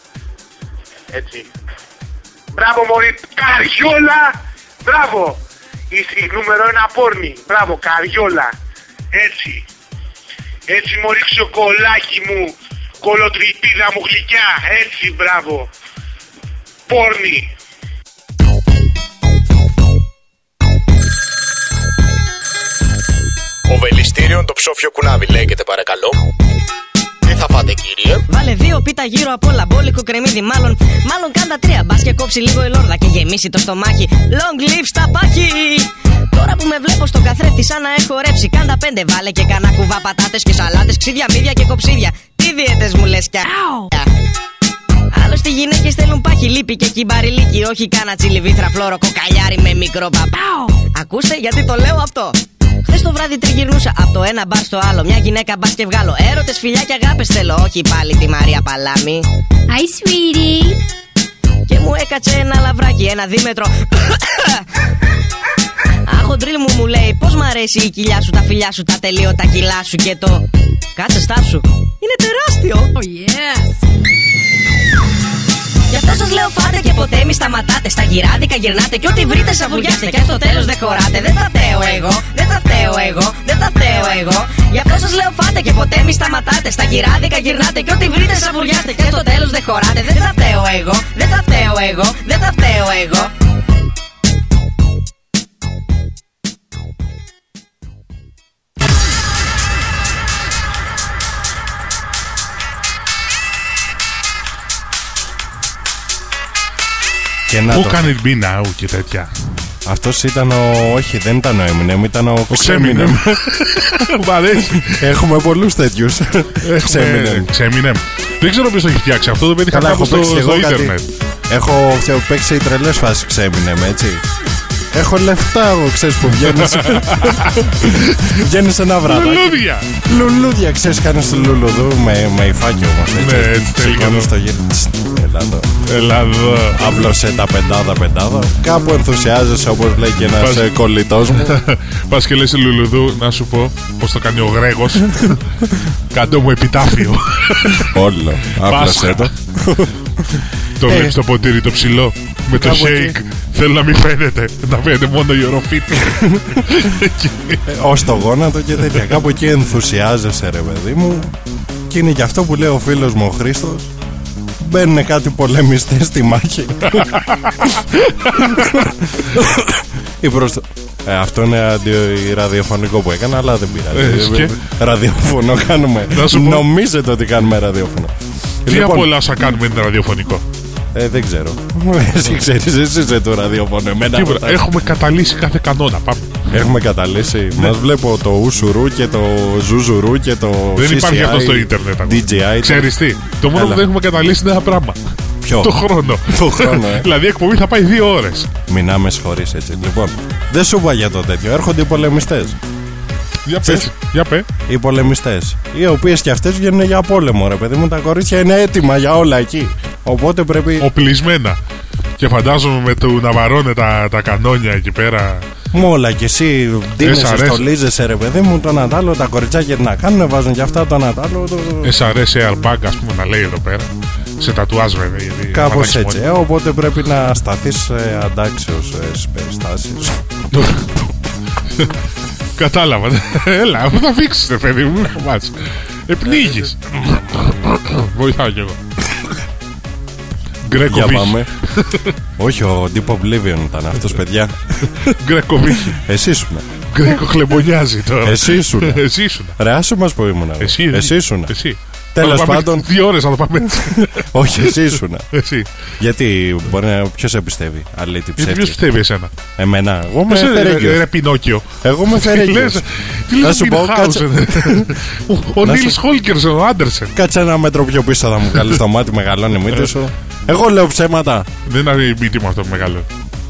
Έτσι. Μπράβο μωρή, καριόλα. Μπράβο, είσαι νούμερο ένα πόρνη. Μπράβο, καριόλα. Έτσι, έτσι μωρή ξοκολάκι μου, κολοτριπίδα μου γλυκιά. Έτσι, μπράβο, πόρνη. Οβελιστήριον το ψόφιο κουνάβι, λέγεται παρακαλώ. Τι θα φάτε, κύριε? Βάλε δύο πίτα γύρω απ' όλα, μπόλικο κρεμμύδι μάλλον. Μάλλον κάντα τρία, μπας και κόψει λίγο η λόρδα και γεμίσει το στομάχι. Long live στα πάχη. Τώρα που με βλέπω στον καθρέφτη σαν να έχω ρέψει, κάντα πέντε, βάλε και κανά κουβά πατάτες και σαλάτες, ξύδια, μύδια και κοψίδια. Τι δίαιτες μου λες κι άλλωστε οι γυναίκες θέλουν πάχη, λίπη και κυμπαριλίκι. Όχι κάνα τσιλιβήθρα φλόρο κοκαλιάρι με μικρό παπάο. Ακούστε γιατί το λέω αυτό. Χθες το βράδυ τριγυρνούσα από το ένα μπαρ στο άλλο. Μια γυναίκα μπας και βγάλω. Έρωτες, φιλιά και αγάπες θέλω. Όχι πάλι τη Μαρία Παλάμη. Hi sweetie. Και μου έκατσε ένα λαβράκι, ένα δίμετρο. Αχοντρίλ μου μου λέει πως μ' αρέσει η κοιλιά σου, τα φιλιά σου, τα τελείωτα κιλά σου. Και το κάτσε στάσου είναι τεράστιο. Oh yes. Γι' αυτό σας λέω φάτε και ποτέ μη σταματάτε. Στα γυράδικα γυρνάτε και ό,τι βρείτε σαβουριάστε. Και στο τέλος δεν χωράτε. Δεν θα φταίω εγώ, δεν θα φταίω εγώ, δεν θα φταίω εγώ. Γι' αυτό σας λέω φάτε και ποτέ μη σταματάτε. Στα γυράδικα γυρνάτε και ό,τι βρείτε σαβουριάστε. Και στο τέλος δεν χωράτε. Δεν θα φταίω εγώ, δεν θα φταίω εγώ, δεν θα φταίω εγώ. Who can it be now και τέτοια. Αυτός ήταν ο. Όχι, δεν ήταν ο Eminem, ήταν ο Xeminem. Μ' αρέσει. Έχουμε πολλούς τέτοιους. Xeminem. Xeminem. Δεν ξέρω ποιος το έχει φτιάξει αυτό, το πέτυχα κάπου στο ίντερνετ. Έχω παίξει τρελές φάσεις Xeminem, έτσι. Έχω λεφτά, εγώ ξέρεις που βγαίνεις. Βγαίνεις ένα βράδυ. Λουλούδια. Λουλούδια, ξέρεις, κάνεις το λουλουδού με, με υφάκι όμως. Ναι, έτσι τελικά. Σηκώνεις το γύρο. Έλα εδώ. Έλα εδώ. Άπλωσε τα πεντάδα πεντάδα. Κάπου ενθουσιάζεσαι, όπως λέει και ένας Πας... κολλητός μου. Πας και λες λουλουδού, να σου πω πώς το κάνει ο Γρέγος. Κάντο μου επιτάφιο. Όλο. Άπλωσε το. Το βλέπεις το ποτήρι το ψηλό με το shake. Θέλω να μην φαίνεται. Να φαίνεται μόνο η οροφή του. Ως το γόνατο και τέτοια. Κάπου εκεί ενθουσιάζεσαι, ρε παιδί μου. Και είναι και αυτό που λέει ο φίλος μου ο Χρήστος. Μπαίνουν κάτι πολεμιστές στη μάχη. Ή προς το... Ε, αυτό είναι αντι... ραδιοφωνικό που έκανα, αλλά δεν πειράζει. Ε, ραδιοφωνό κάνουμε. Νομίζετε ότι κάνουμε ραδιοφωνό. Τι λοιπόν, απ' όλα όσα κάνουμε είναι ραδιοφωνικό. Ε, δεν ξέρω. Εσύ ξέρεις, εσύ είσαι το ραδιοφωνό. Εμένα έχουμε καταλύσει κάθε κανόνα. Πάμε. Έχουμε καταλύσει. Ναι. Μας βλέπω το ουσουρού και το ζουζουρού και το δεν σι σι άι, υπάρχει αυτό στο ίντερνετ. ντι τζέι άι. Ξέρεις τι, το μόνο που δεν έχουμε καταλύσει είναι ένα πράγμα. Ποιο? Το χρόνο. Το χρόνο, ε. Δηλαδή η εκπομπή θα πάει δύο ώρες. Μην άμε χωρίς έτσι. Λοιπόν, δεν σου είπα για το τέτοιο. Έρχονται οι πολεμιστές. Για πες, για πέ. Οι πολεμιστές, οι οποίες και αυτές βγαίνουν για πόλεμο, ρε παιδί μου. Τα κορίτσια είναι έτοιμα για όλα εκεί. Οπότε πρέπει. Οπλισμένα. Και φαντάζομαι με το να βαρώνε τα, τα κανόνια εκεί πέρα. Μόλα και εσύ ντύνεσαι, στολίζεσαι, ρε παιδί μου. Το Νατάλο, τα κοριτσάκια τι να κάνουν, βάζουν και αυτά το Νατάλο. Το... ες αρ ες airbag, ας πούμε, να λέει εδώ πέρα. Σε τατουάζ, βέβαια. Κάπως έτσι. Ε, οπότε πρέπει να σταθείς ε, αντάξεως ε, στις περιστάσεις. Κατάλαβα. Έλα, αφού θα φίξεις, ρε παιδί μου. Επνίγεις. Βοηθάω κι εγώ. Για πάμε. Όχι, ο Deep Oblivion ήταν αυτός, παιδιά. Γκρεκοβίχη. Εσύ ήσουνα. Γκρέκο χλεμπονιάζει τώρα. Εσύ ήσουνα. Εσύ ήσουνα. Ρε, άσε μας που ήμουνα. Εσύ, εσύ ήσουνα. Εσύ. Τέλος πάντων. Δύο ώρες να το πάμε έτσι. Όχι, εσύ ήσουνα. Εσύ. Γιατί μπορεί να. Ποιος σε πιστεύει, αλήτη ψεύτη. Ποιος πιστεύει εσένα? Εμένα. Εγώ με φερέγγιος. Ρε Πινόκιο. Εγώ με φερέγγιος. Τι λες Μινχάουζεν? Ο Νίλς Χόλκερσον, ο Άντερσεν. Κάτσε ένα μέτρο πιο πίσω, θα μου καλείς το μάτι, μεγαλώνει η μύτη σου. Εγώ λέω ψέματα. Δεν είναι η μύτη μου αυτό που μεγαλώνει.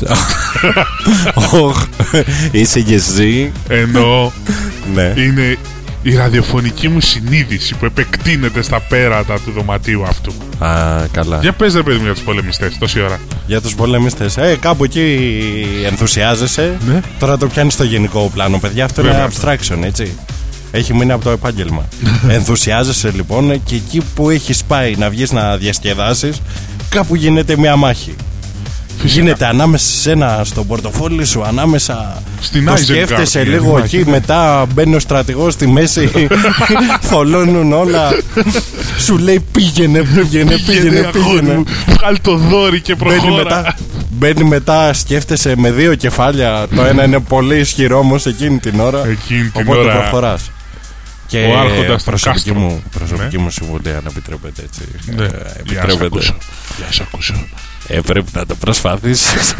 Είσαι και εσύ. Ενώ ναι. Είναι η ραδιοφωνική μου συνείδηση που επεκτείνεται στα πέρατα του δωματίου αυτού. Α, καλά. Για πες, ρε παιδί μου, για τους πολεμιστές τόση ώρα. Για τους πολεμιστές. Ε, κάπου εκεί ενθουσιάζεσαι. Ναι. Τώρα το πιάνεις στο γενικό πλάνο, παιδιά. Αυτό βέβαια, είναι abstraction, έτσι. Έχει μείνει από το επάγγελμα. Ενθουσιάζεσαι λοιπόν και εκεί που έχεις πάει να βγεις να διασκεδάσεις, κάπου γίνεται μια μάχη. Φυσικά. Γίνεται ανάμεσα σε ένα στο πορτοφόλι σου, ανάμεσα. Στην το σκέφτεσαι λίγο εκεί, μάχη. Μετά μπαίνει ο στρατηγός στη μέση, θολώνουν όλα. Σου λέει πήγαινε, πήγαινε, πήγαινε. πήγαινε. Βγάλ το δόρυ και προχώρα. Μπαίνει μετά, μπαίνει μετά, σκέφτεσαι με δύο κεφάλια. Το ένα είναι πολύ ισχυρό όμως εκείνη την ώρα. Εκείνη την οπότε ώρα. προχωράς. Και ο άρχοντας προσωπική μου, προσωπική ναι. μου συμβουλή, αν επιτρέπετε έτσι. Ναι. Ε, επιτρέπετε. Γεια σας ακούσω. Ε, πρέπει να το προσπαθήσεις.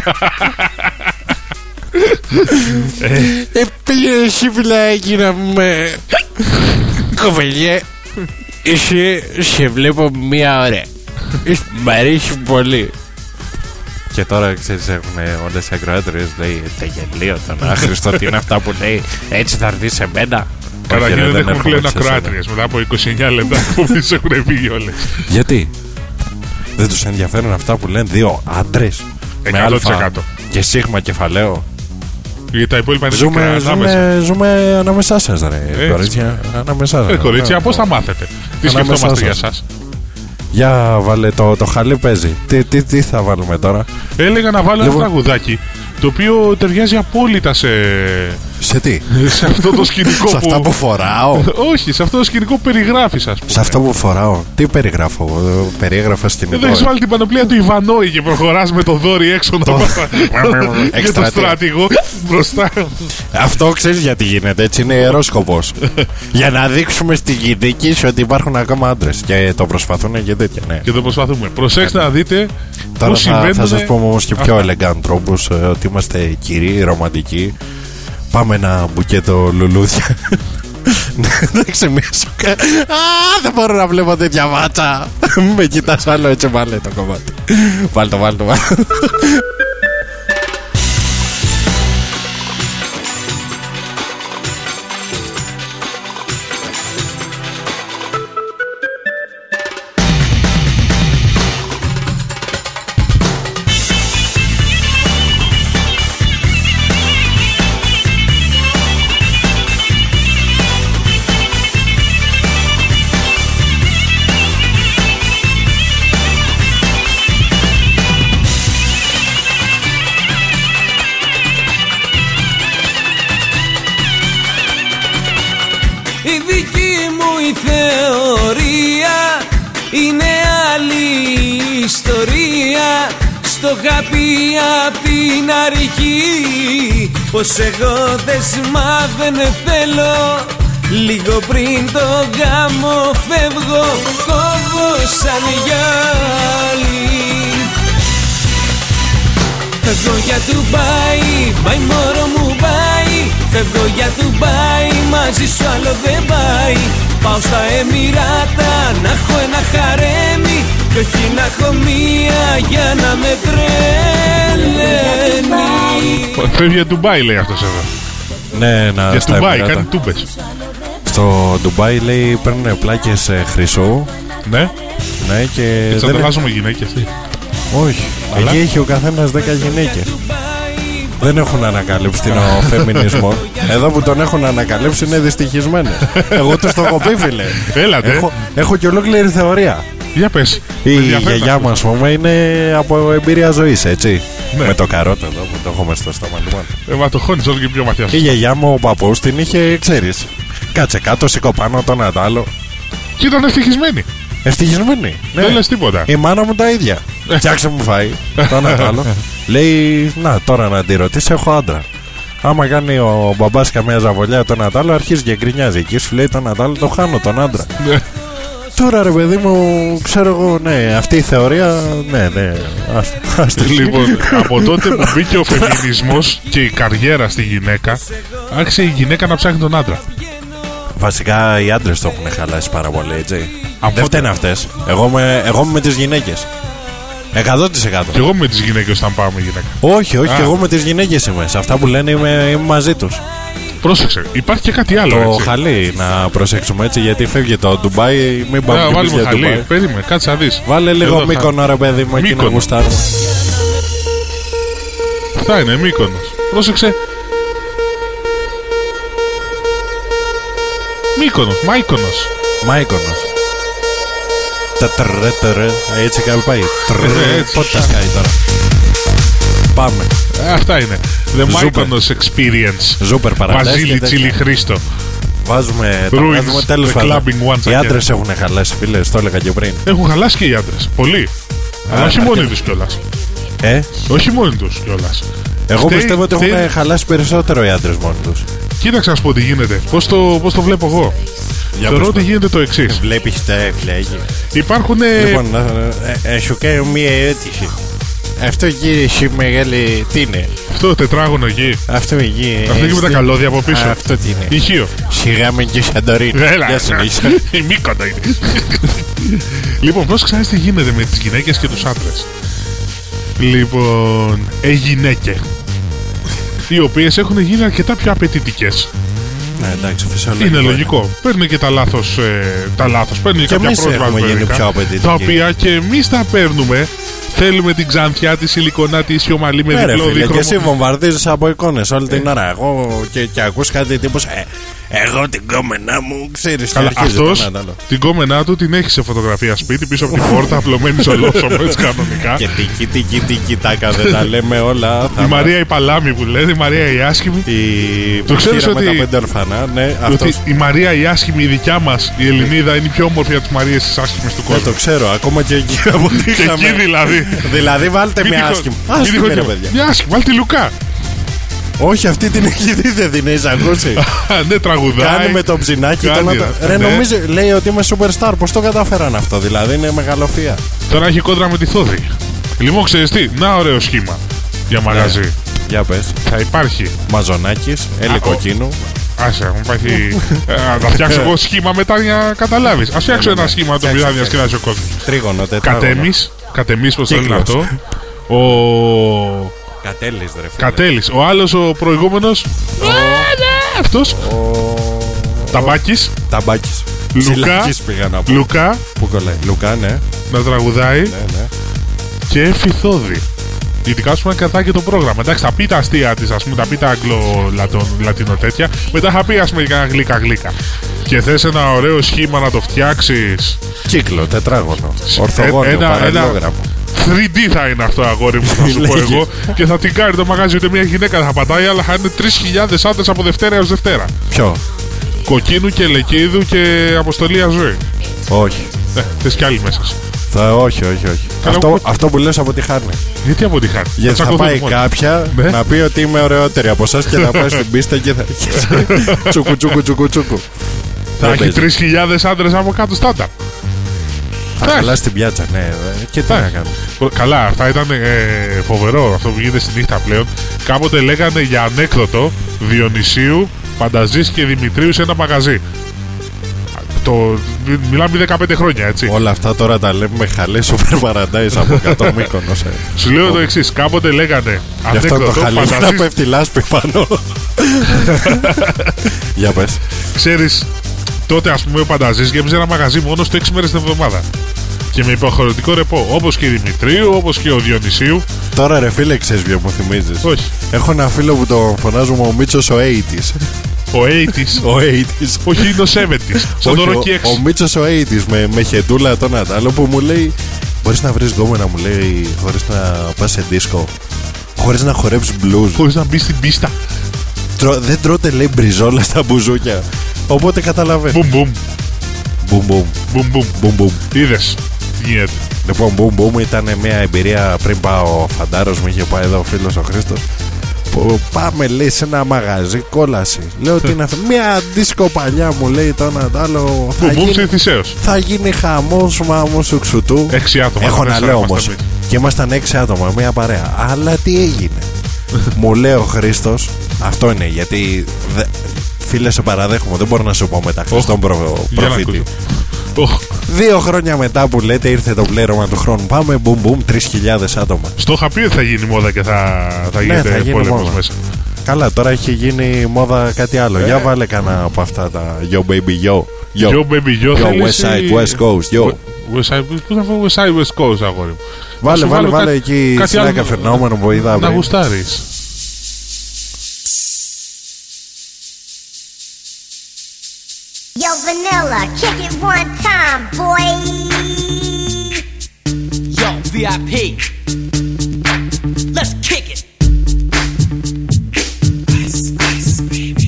Ε, πήγαινε εσύ φυλάκι να πούμε κοπελιέ, εσύ σε βλέπω μία ώρα. Μ' αρέσει πολύ. Και τώρα ξέρεις έχουν όλες οι ακροάτριες. Λέει τα γελίο τον άχρηστο. Τι είναι αυτά που λέει? Έτσι θα έρθει σε μένα. Καταρχήν δεν έχουμε πλέον ακροάτριες. Μετά από είκοσι εννιά λεπτά που τις έχουν φύγει όλες. Γιατί? Δεν τους ενδιαφέρουν αυτά που λένε δύο άντρες με αλφα και σίγμα κεφαλαίο? Γιατί τα υπόλοιπα είναι ζούμε, μικρά, ζούμε, ανάμεσα. ζούμε ανάμεσά σας, ρε ε, κορίτσια. Ανάμεσά σας. Ε, κορίτσια, πώς θα μάθετε? Τι σκεφτόμαστε για σας? Για βάλε το, το χαλί παίζει. Τι, τι, τι θα βάλουμε τώρα? Έλεγα να βάλω λοιπόν ένα τραγουδάκι το οποίο ταιριάζει απόλυτα σε, σε Σε τι? Σε αυτό το σκηνικό. Σε αυτά που φοράω. Όχι, σε αυτό το σκηνικό περιγράφεις, ας πούμε. Σε αυτό που φοράω. Τι περιγράφω? Περίγραφα σκηνικό. Εδώ έχεις βάλει την πανοπλία του Ιβανόη και προχωράς με το δόρυ έξω να πας και το στράτηγο μπροστά. Αυτό ξέρεις γιατί γίνεται, έτσι είναι ιερόσκοπος. Για να δείξουμε στη γυναίκη ότι υπάρχουν ακόμα άντρες. Και το προσπαθούν και τέτοια, ναι. Και το προσπαθούμε. Προσέξτε να δείτε. Τώρα θα, θα σας πούμε όμως και πιο elegant τρόπους, ότι είμαστε κυρίοι, ρομαντικοί. Πάμε ένα μπουκέτο λουλούδια. Δεν ξεμίσω. Α, δεν μπορώ να βλέπω τέτοια μάτσα. Με κοιτάς άλλο, έτσι βάλε το κομμάτι. Βάλ' το, βάλ' το, βάλ' το. Είναι άλλη ιστορία. Στο είχα πει απ' την αρχή πως εγώ δεσμά δεν θέλω. Λίγο πριν το γάμο φεύγω, κόβω σαν γυάλι. Φεύγω για Ντουμπάι, πάει μωρό μου πάει. Φεύγω για Ντουμπάι, μαζί σου άλλο δεν πάει. Πάω στα Εμιράτα να έχω ένα χαρέμι, κι όχι να έχω μία για να με τρελαίνει. Φεύγει για Ντουμπάι λέει αυτός εδώ. Ναι, να για Ντουμπάι, κάνει τούμπες. Στο Ντουμπάι λέει παίρνουν πλάκες χρυσού. Ναι. Ναι, και και τσαντελάζουμε είναι... γυναίκες. Όχι, αλλά... εκεί έχει ο καθένας δέκα γυναίκες. Δεν έχουν ανακαλύψει την ο φεμινισμό. Εδώ που τον έχουν ανακαλύψει είναι δυστυχισμένες. Εγώ τους το έχω πει, φίλε. Έλατε. Έχω, έχω και ολόκληρη θεωρία. Για πες. Η γιαγιά μου, ας πούμε, είναι από εμπειρία ζωής, έτσι. Ναι. Με το καρότο εδώ που το έχουμε στο στόμα, λοιπόν. Ε, μα το χώνεις όλο και πιο ματιά. Η γιαγιά μου, ο παππούς την είχε, ξέρεις. Κάτσε κάτω, σηκώ πάνω τον Αντάλλο. Και ήταν ευτυχισμένη. Ευτυχισμένη. Ναι. Δεν λες τίποτα. Η μάνα μου τα ίδια. Φτιάξε μου φάει. Τον Αντάλλο. Λέει, να τώρα να τη ρωτήσω, έχω άντρα. Άμα κάνει ο μπαμπάς καμία ζαβολιά τον Αντάλλο, αρχίζει και γκρινιάζει. Εκεί σου λέει τον Αντάλλο, το χάνω τον άντρα. Τώρα ρε παιδί μου, ξέρω εγώ, ναι, αυτή η θεωρία, ναι, ναι, άστο. Λοιπόν, από τότε που μπήκε ο φεμινισμός και η καριέρα στη γυναίκα, άρχισε η γυναίκα να ψάχνει τον άντρα. Βασικά οι άντρες το έχουν χαλάσει πάρα πολύ, έτσι. Δεν φταίνε αυτές. Εγώ είμαι εγώ με τις γυναίκες. εκατό τοις εκατό. Και εγώ με τις γυναίκες όταν πάω με γυναίκα. Όχι, όχι, και εγώ με τις γυναίκες είμαι. Σε αυτά που λένε είμαι, είμαι μαζί τους. Πρόσεξε, υπάρχει και κάτι άλλο. Το έτσι. χαλί να προσέξουμε έτσι, γιατί φεύγει το Ντουμπάι. Μην πάμε και πίσω για Ντουμπάι. Περίμενε, κάτσε να δεις. Βάλε λίγο Μύκονο, ρε παιδί μου, εκεί να γουστάρουμε. Θα είναι Μύκονος. Πρόσεξε. Μύκονος, Μάικονος. Μάικονος. Τα τρε τρε. Έτσι κάνει πάει. Πότε τα σκάει τώρα. Πάμε. Αυτά είναι. The Mykonos Experience. Ζούπερ παραλές. Βασίλη Τσίλι Χρήστο. Βάζουμε. Ruins, τέλος the clubbing once again. Οι άντρες έχουν χαλάσει, φίλες, το έλεγα και πριν. Έχουν χαλάσει και οι άντρες. Πολύ. Αλλά όχι μόνοι τους κιόλας. Ε? Όχι μόνοι τους κιόλας. Εγώ πιστεύω ότι έχουν χαλάσει περισσότερο οι άντρες μόνοι τους. Κοίταξε να σου πω τι γίνεται. Πώς το, πώς το βλέπω εγώ. Για Θεωρώ ότι γίνεται το εξής. Βλέπεις τα φλέγη. Υπάρχουν. Λοιπόν, ε, ε, σου κάνω μία ερώτηση. Αυτό εκεί εσύ μεγάλη τι είναι? Αυτό τετράγωνο εκεί. Αυτό εκεί. Αυτό εκεί με τα καλώδια από πίσω. Α, αυτό τι είναι? Ηχείο. Σιγά με και Σαντορίνη. Γεια σου, η Μύκονο είναι. Λοιπόν, πώς ξέρεις τι γίνεται με τις γυναίκες και τους άντρες? Λοιπόν, ε γυναίκες οι οποίες έχουν γίνει αρκετά πιο απαιτητικές. Ναι, εντάξει, φυσιολογικό. Είναι λογικό. Παίρνουν και τα λάθος. Ε, τα λάθος. Παίρνουν και, και κάποια πρόσβαση. Τα οποία και εμείς τα παίρνουμε. Θέλουμε την ξανθιά, τη σιλικονά, τη ισιομαλή με διπλό δίχρωμο. Και εσύ βομβαρδίζεις από εικόνες όλη την ώρα. Εγώ και, και ακούς κάτι τύπος. Ε, Εγώ την κόμενά μου, ξέρεις. Καλά, αυτός την κόμενά του την έχει σε φωτογραφία σπίτι πίσω από την πόρτα, απλωμένη ολόσωμο έτσι κανονικά. Και τίκι, τίκι, τίκι, τάκα, δεν τα λέμε όλα. Η Μαρία η Παλάμη που λένε, η Μαρία η άσχημη. Η το ξέρεις ότι... με τα πέντε ορφανά, ναι, ότι η Μαρία η άσχημη, η δικιά μας, η Ελληνίδα, είναι η πιο όμορφη από τις Μαρίες τις άσχημες του κόσμου. Δεν το ξέρω, ακόμα και εκεί από και εκεί δηλαδή. Δηλαδή βάλτε μια άσχημη. Άσχημη ρε παιδιά. Μια άσχημη, βάλτε τη Λουκά. Όχι, αυτή την έχει δει, δεν την έχει ακούσει. Ναι, τραγουδάει. Κάνει με το ψινάκι. Κάνει, το... Ρε, ναι. νομίζει, λέει ότι είμαι superstar. Πώς το κατάφεραν αυτό, δηλαδή είναι μεγαλοφία. Τώρα έχει κόντρα με τη Θόδη. Λοιπόν, ξέρεις τι, να ωραίο σχήμα για μαγαζί. Ναι. Για πες. Θα υπάρχει Μαζονάκης, Έλλη Κοκκίνου. Άσε, μου υπάρχει. Να φτιάξω εγώ σχήμα μετά για να καταλάβεις. Ας φτιάξω ένα σχήμα το οποίο θα διασκεδάσει ο κόσμος. Τρίγωνο, τετράγωνο. Κατέμις, κατεμις πώς το λένε αυτό. Ο. Κατέλης, ρε φίλε. Κατέλης. Ο άλλος ο προηγούμενος. Ο... Αυτός. Ο... Ταμπάκης. Ταμπάκης. Λουκά. Λουκά. Πού κολλάει. Λουκά, ναι. Να τραγουδάει. Ναι, ναι. Και Εφηθόδη. Ειδικά σου κρατάει και το πρόγραμμα. Εντάξει, θα πει τα αστεία της, ας πούμε, θα πει τα αγγλο-λατινο τέτοια. Μετά θα πει, ας πούμε, κάνα γλύκα-γλύκα. Και θες ένα ωραίο σχήμα να το φτιάξεις. Κύκλο, τετράγωνο. Ορθογώνιο, παραλληλόγραμμο. θρι ντι θα είναι αυτό, αγόρι μου, θα σου πω εγώ. Και θα την κάνει το μαγάζι, ούτε μια γυναίκα θα πατάει, αλλά θα είναι τρεις χιλιάδες άντρες από Δευτέρα έως Δευτέρα. Ποιο? Κοκκίνου και Λεκίδου και Αποστολία Ζωή. Όχι. Ναι, θες κι άλλοι μέσα σου. Θα, όχι, όχι, όχι. Αυτό, που... αυτό που λες από τη Χάρνη. Γιατί από τη Χάρνη? Γιατί θα, θα πάει μόνο κάποια ναι. να πει ότι είμαι ωραιότερη από εσάς και θα πάει στην πίστα και θα τσουκου τσουκου τσουκου τσουκου. Θα έχει τρεις χιλιάδες άντρες από κάτω στάντα. Θα χαλάσει την πιάτσα, ναι. Και τι να κάνουμε. Καλά, αυτά ήταν ε, φοβερό αυτό που γίνεται στη νύχτα πλέον. Κάποτε λέγανε για ανέκδοτο Διονυσίου, Φανταζής και Δημητρίου σε ένα μαγαζί. Το, μιλάμε δεκαπέντε χρόνια, έτσι. Όλα αυτά τώρα τα λέμε με χαλέ σούπερ παραντάις από κάτω Μύκονος. Ε. Σου λέω το εξής. Κάποτε λέγανε ανέκδοτο. Γι' αυτό το χαλί να πέφτει λάσπη πάνω. Για πες. Ξέρεις, τότε ας πούμε ο Πανταζής γέμιζε ένα μαγαζί μόνο στο έξι μέρες την εβδομάδα. Και με υποχρεωτικό ρεπό, όπως και η Δημητρίου, όπως και ο Διονυσίου. Τώρα ρε φίλε, ξέρεις ποιο μου θυμίζεις? Όχι. Έχω ένα φίλο που τον φωνάζουμε ο Μίτσος ο ογδόντα. Ο ογδόντα. Ο ογδόντα. Όχι, είναι ο εβδομήντα. Σαν το Rocky X. Ο Μίτσος ο ογδόντα με, με χετούλα τον Ατάλο που μου λέει: μπορείς να βρεις γκόμενα, μου λέει, χωρίς να πας σε δίσκο, χωρίς να χορέψεις blues, χωρίς να μπεις στην πίστα. Τρο, δεν τρώτε, λέει, μπριζόλα στα μπουζούκια. Οπότε καταλαβαίνω. Μπουμ μπουμ. Μπουμ μπουμ. Μπουμ μπουμ. Μπουμ μπουμ. Είδες τι γίνεται. Λοιπόν, μπουμ μπουμ ήταν μια εμπειρία πριν πάω. Ο Φαντάρος μου είχε πάει εδώ ο φίλος ο Χρήστος. Πάμε, λέει, σε ένα μαγαζί κόλαση. Λέω τι είναι αυτό. Μια δίσκο παλιά, μου λέει το ένα άλλο. Θα, γίνει, θα γίνει χαμός, μα μου σου ξουτού. Έξι άτομα. Έχω να λέω όμως. Και ήμασταν έξι άτομα, μια παρέα. Αλλά τι έγινε? Μου λέει ο Χρήστος, αυτό είναι γιατί δε, φίλε, σε παραδέχομαι, δεν μπορώ να σου πω μεταξύ στον προ, προφήτη. Oh. Δύο χρόνια μετά που λέτε ήρθε το πλήρωμα του χρόνου, πάμε μπουμ μπουμ, τρεις χιλιάδες άτομα. Στο είχα πει ότι θα γίνει μόδα και θα, θα ναι, γίνεται θα γίνει πόλεμος μόδα μέσα. Καλά, τώρα έχει γίνει μόδα κάτι άλλο. Ε. Για βάλε κανένα από αυτά τα Yo baby yo. Yo, yo baby yo. Yo west side west coast yo. West side, πού θα πω west side west coast, αγόρι μου. Βάλε, βάλε, βάλε κάτι, εκεί σλάκα φαινόμενο που είδα. Να γουστάρεις. Yo, Vanilla, kick it one time, boy. Yo, βι άι πι. Let's kick it. Ice, ice, baby.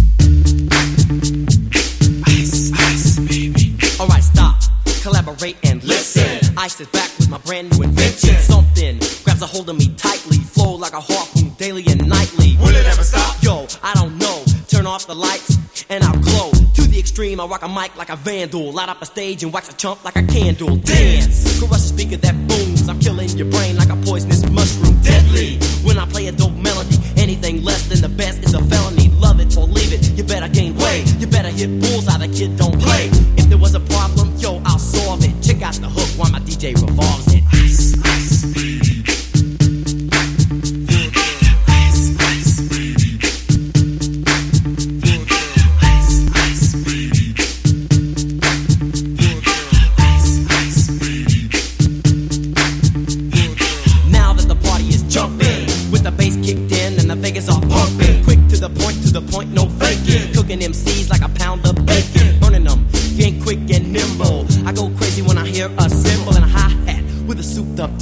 Ice, ice, baby. Alright, stop, collaborate and listen. Ice is back with my brand new invention. Something grabs a hold of me tightly, flow like a harpoon daily and nightly. Will it ever stop? Yo, I don't know. Turn off the lights and I'll glow. To the extreme, I rock a mic like a vandal. Light up a stage and wax a chump like a candle. Dance, crush a speaker that booms. I'm killing your brain like a poisonous mushroom. Deadly, when I play a dope melody. Anything less than the best is a felony. Love it or leave it, you better gain weight. You better hit bullseye, the kid don't play. If there was a problem, yo, I'll solve it. Check out the hook while my D J revolves it. Ice, ice, baby.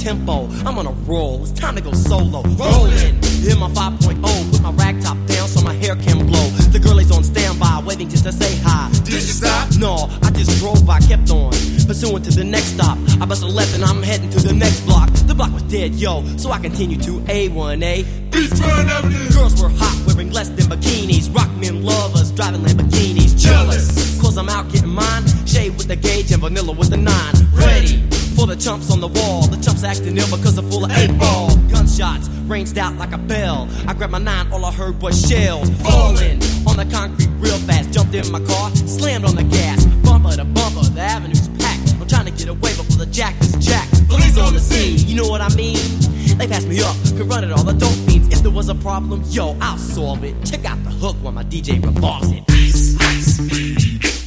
tempo. I'm on a roll. It's time to go solo. Rolling. Hit my five point oh. Put my rag top down so my hair can blow. The girl is on standby, waiting just to say hi. Did you stop? No, I just drove by, kept on. Pursuing to the next stop. I bust a left and I'm heading to the next block. The block was dead, yo, so I continue to A one A. Beachfront Avenue. Girls were hot, wearing less than bikinis. Rock men lovers, driving Lamborghinis. Jealous, cause I'm out getting mine. Shade with the gauge and vanilla with the nine. Ready for the chumps on the wall. The chumps acting ill because they're full of eight ball. Gunshots ranged out like a bell. I grabbed my nine, all I heard was shells falling on the concrete real fast. Jumped in my car, slammed on the gas. Bumper to bumper, the avenue's packed. I'm trying to get away before the jack is jacked. Police on the scene, you know what I mean? They passed me up, could run it all the dope fiends. If there was a problem, yo, I'll solve it. Check out the hook while my D J revolves it. Ice, ice, baby.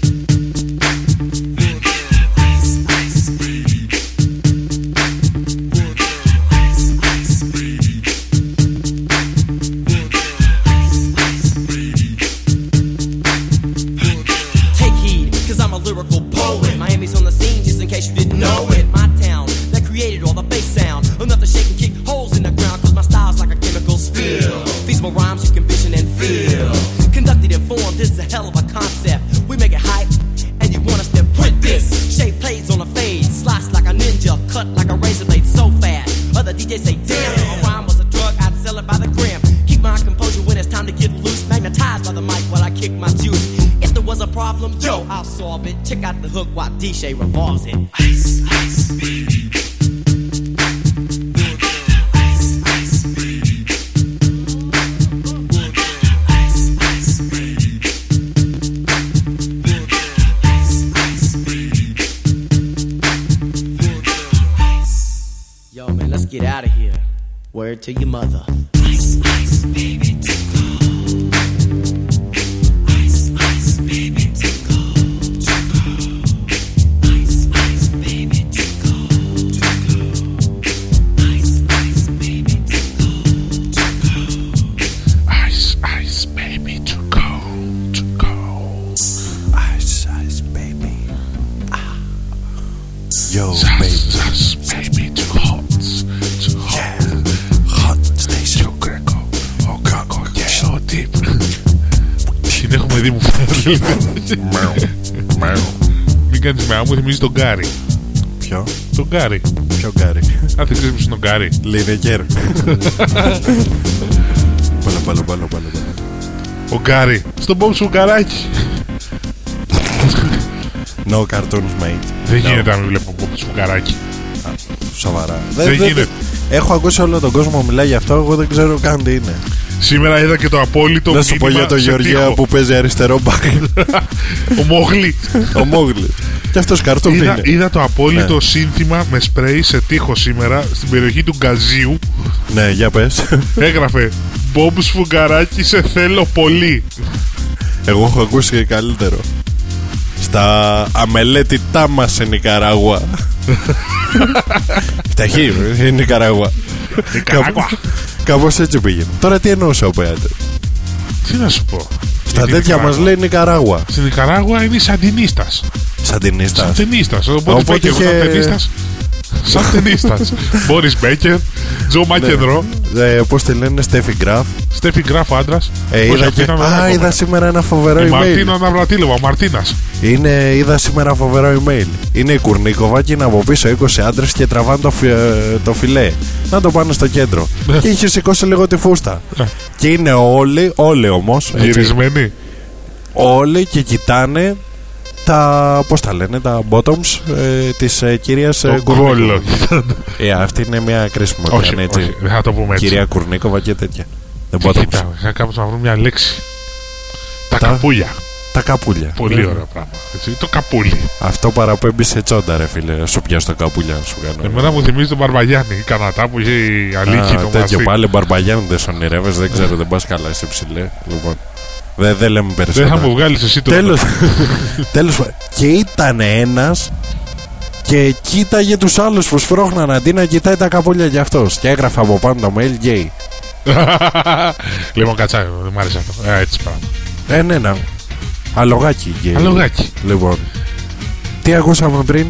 Lyrical poet. Miami's on the scene, just in case you didn't know it. My town that created all the bass sound. Enough to shake and kick holes in the ground, cause my style's like a chemical spill. Feasible rhymes you can vision and feel. Conducted and formed, this is a hell of a concept. We make it hype, and you want us to print this. Shape plays on a fade, slice like a ninja, cut like a razor blade so fast. Other D Js say, damn, if a rhyme was a drug, I'd sell it by the gram. Keep my composure when it's time to get loose. Magnetized by the mic while I kick my juice. If there was a problem, yo, I'll solve it. Check out the hook while D J revolves it. Ice, ice, baby. Ice, ice, baby. Ice, ice, baby. Ice, ice, baby. Yo, man, let's get out of here. Word to your mother. Ice, ice, baby, to go. Baby, to go, to go. Ice, ice, baby, to go, to go. Ice, ice, baby, to go, to go. Ice, ice, baby, to go, to go. Ice, ice, baby. Ah. Yo, Zaz, baby. Zaz, baby, too hot, too hot. Yeah. Hot station. Too Greco, oh Greco, yeah, so deep. Την έχουμε δει, μου φαίνεται. Μην κάνεις μεά, μου θυμίζει τον Γκάρι. Ποιο? Τον Γκάρι. Ποιο Γκάρι? Αν δεν ξέρεις ποιος είναι τον Γκάρι. Λίνεκερ. Πάλα, πάλα, πάλα, πάλα. Ο Γκάρι. Στον Μπομπ Σφουγγαράκι. No cartoons, mate. Δεν γίνεται να μην βλέπω Μπομπ Σφουγγαράκι. Σοβαρά. Δεν γίνεται. Έχω ακούσει όλο τον κόσμο μιλάει γι' αυτό, εγώ δεν ξέρω καν τι είναι. Σήμερα είδα και το απόλυτο να σου πω για τον Γεωργία που παίζει αριστερό μπακ. Ο Μόγλη. Ο Μόγλη. Και αυτός καρτούν είδα, είναι. Είδα το απόλυτο ναι. σύνθημα με σπρέι σε τείχο σήμερα στην περιοχή του Γκαζίου. Ναι, για πες. Έγραφε Μπομπ Σφουγγαράκι, σε θέλω πολύ. Εγώ έχω ακούσει και καλύτερο. Στα αμελέτητά μας σε Νικαράγουα. Ταχύ, είναι Νικαράγουα. Νικαράγουα. Κάπως έτσι πήγαινε. Τώρα τι εννοούσε ο Πέατερ? Τι να σου πω. Στα τέτοια μας λέει Νικαράγουα. Στην Νικαράγουα είναι Σαντινίστας. Σαντινίστας. Σαντινίστας. Οπότε είχε... Σαντινίστας. Σαντινίστας. Μπόρις Μπέκερ, Τζο Μακεντρό. Πώς τη λένε, Στέφι Γκράφ. Στέφι Γκράφ, άντρας. Α, είδα σήμερα ένα φοβερό email. Μαρτίνα Ναυρατήλοβα, Μαρτίνας. Είναι, είδα σήμερα φοβερό email. Είναι η Κουρνίκοβα και είναι από πίσω είκοσι άντρες και τραβάνε το, φι, το φιλέ. Να το πάνε στο κέντρο. Και είχε σηκώσει λίγο τη φούστα. Και είναι όλοι, όλοι όμως. Γυρισμένοι. Όλοι και κοιτάνε τα, πώς τα λένε, τα bottoms ε, της ε, κυρίας ε, Κουρνίκοβα. ε, αυτή είναι μια κρίσιμη. Όχι, όχι, όχι, δεν θα το πούμε έτσι. Κυρία Κουρνίκοβα και τέτοια. Κοίτα, θα κάπως να βρούμε μια λέξη. Τα, τα καπούλια. Τα καπούλια. Πολύ ναι. Ωραίο πράγμα. Έτσι, το καπούλι. Αυτό παραπέμπει σε τσόντα, ρε φίλε. Σου πιάσω το καπούλια, σου κάνω. Εμένα μου θυμίζει τον Μπαρμπαγιάννη. Η Κανατά που είχε η Αλίκη. Α, τέτοιο πάλι Μπαρμπαγιάννη δεν σου ονειρεύεσαι. Δεν ξέρω, δεν πα καλά, είσαι ψηλέ. Λοιπόν. Δεν δε λέμε περισσότερα. Δεν θα μου βγάλεις εσύ το τέλος. Τέλος. Και ήταν ένας και κοίταγε τους άλλους που σφρώχναν αντί να κοιτάει τα καπούλια για αυτός. Και έγραφε από πάνω το mail gay. Λοιπόν, κατσάει, δεν μ' άρεσε αυτό. Ε, έτσι πράγμα. Ε, ναι, ναι. Αλογάκι gay. Αλογάκι. Λοιπόν. Τι ακούσαμε πριν?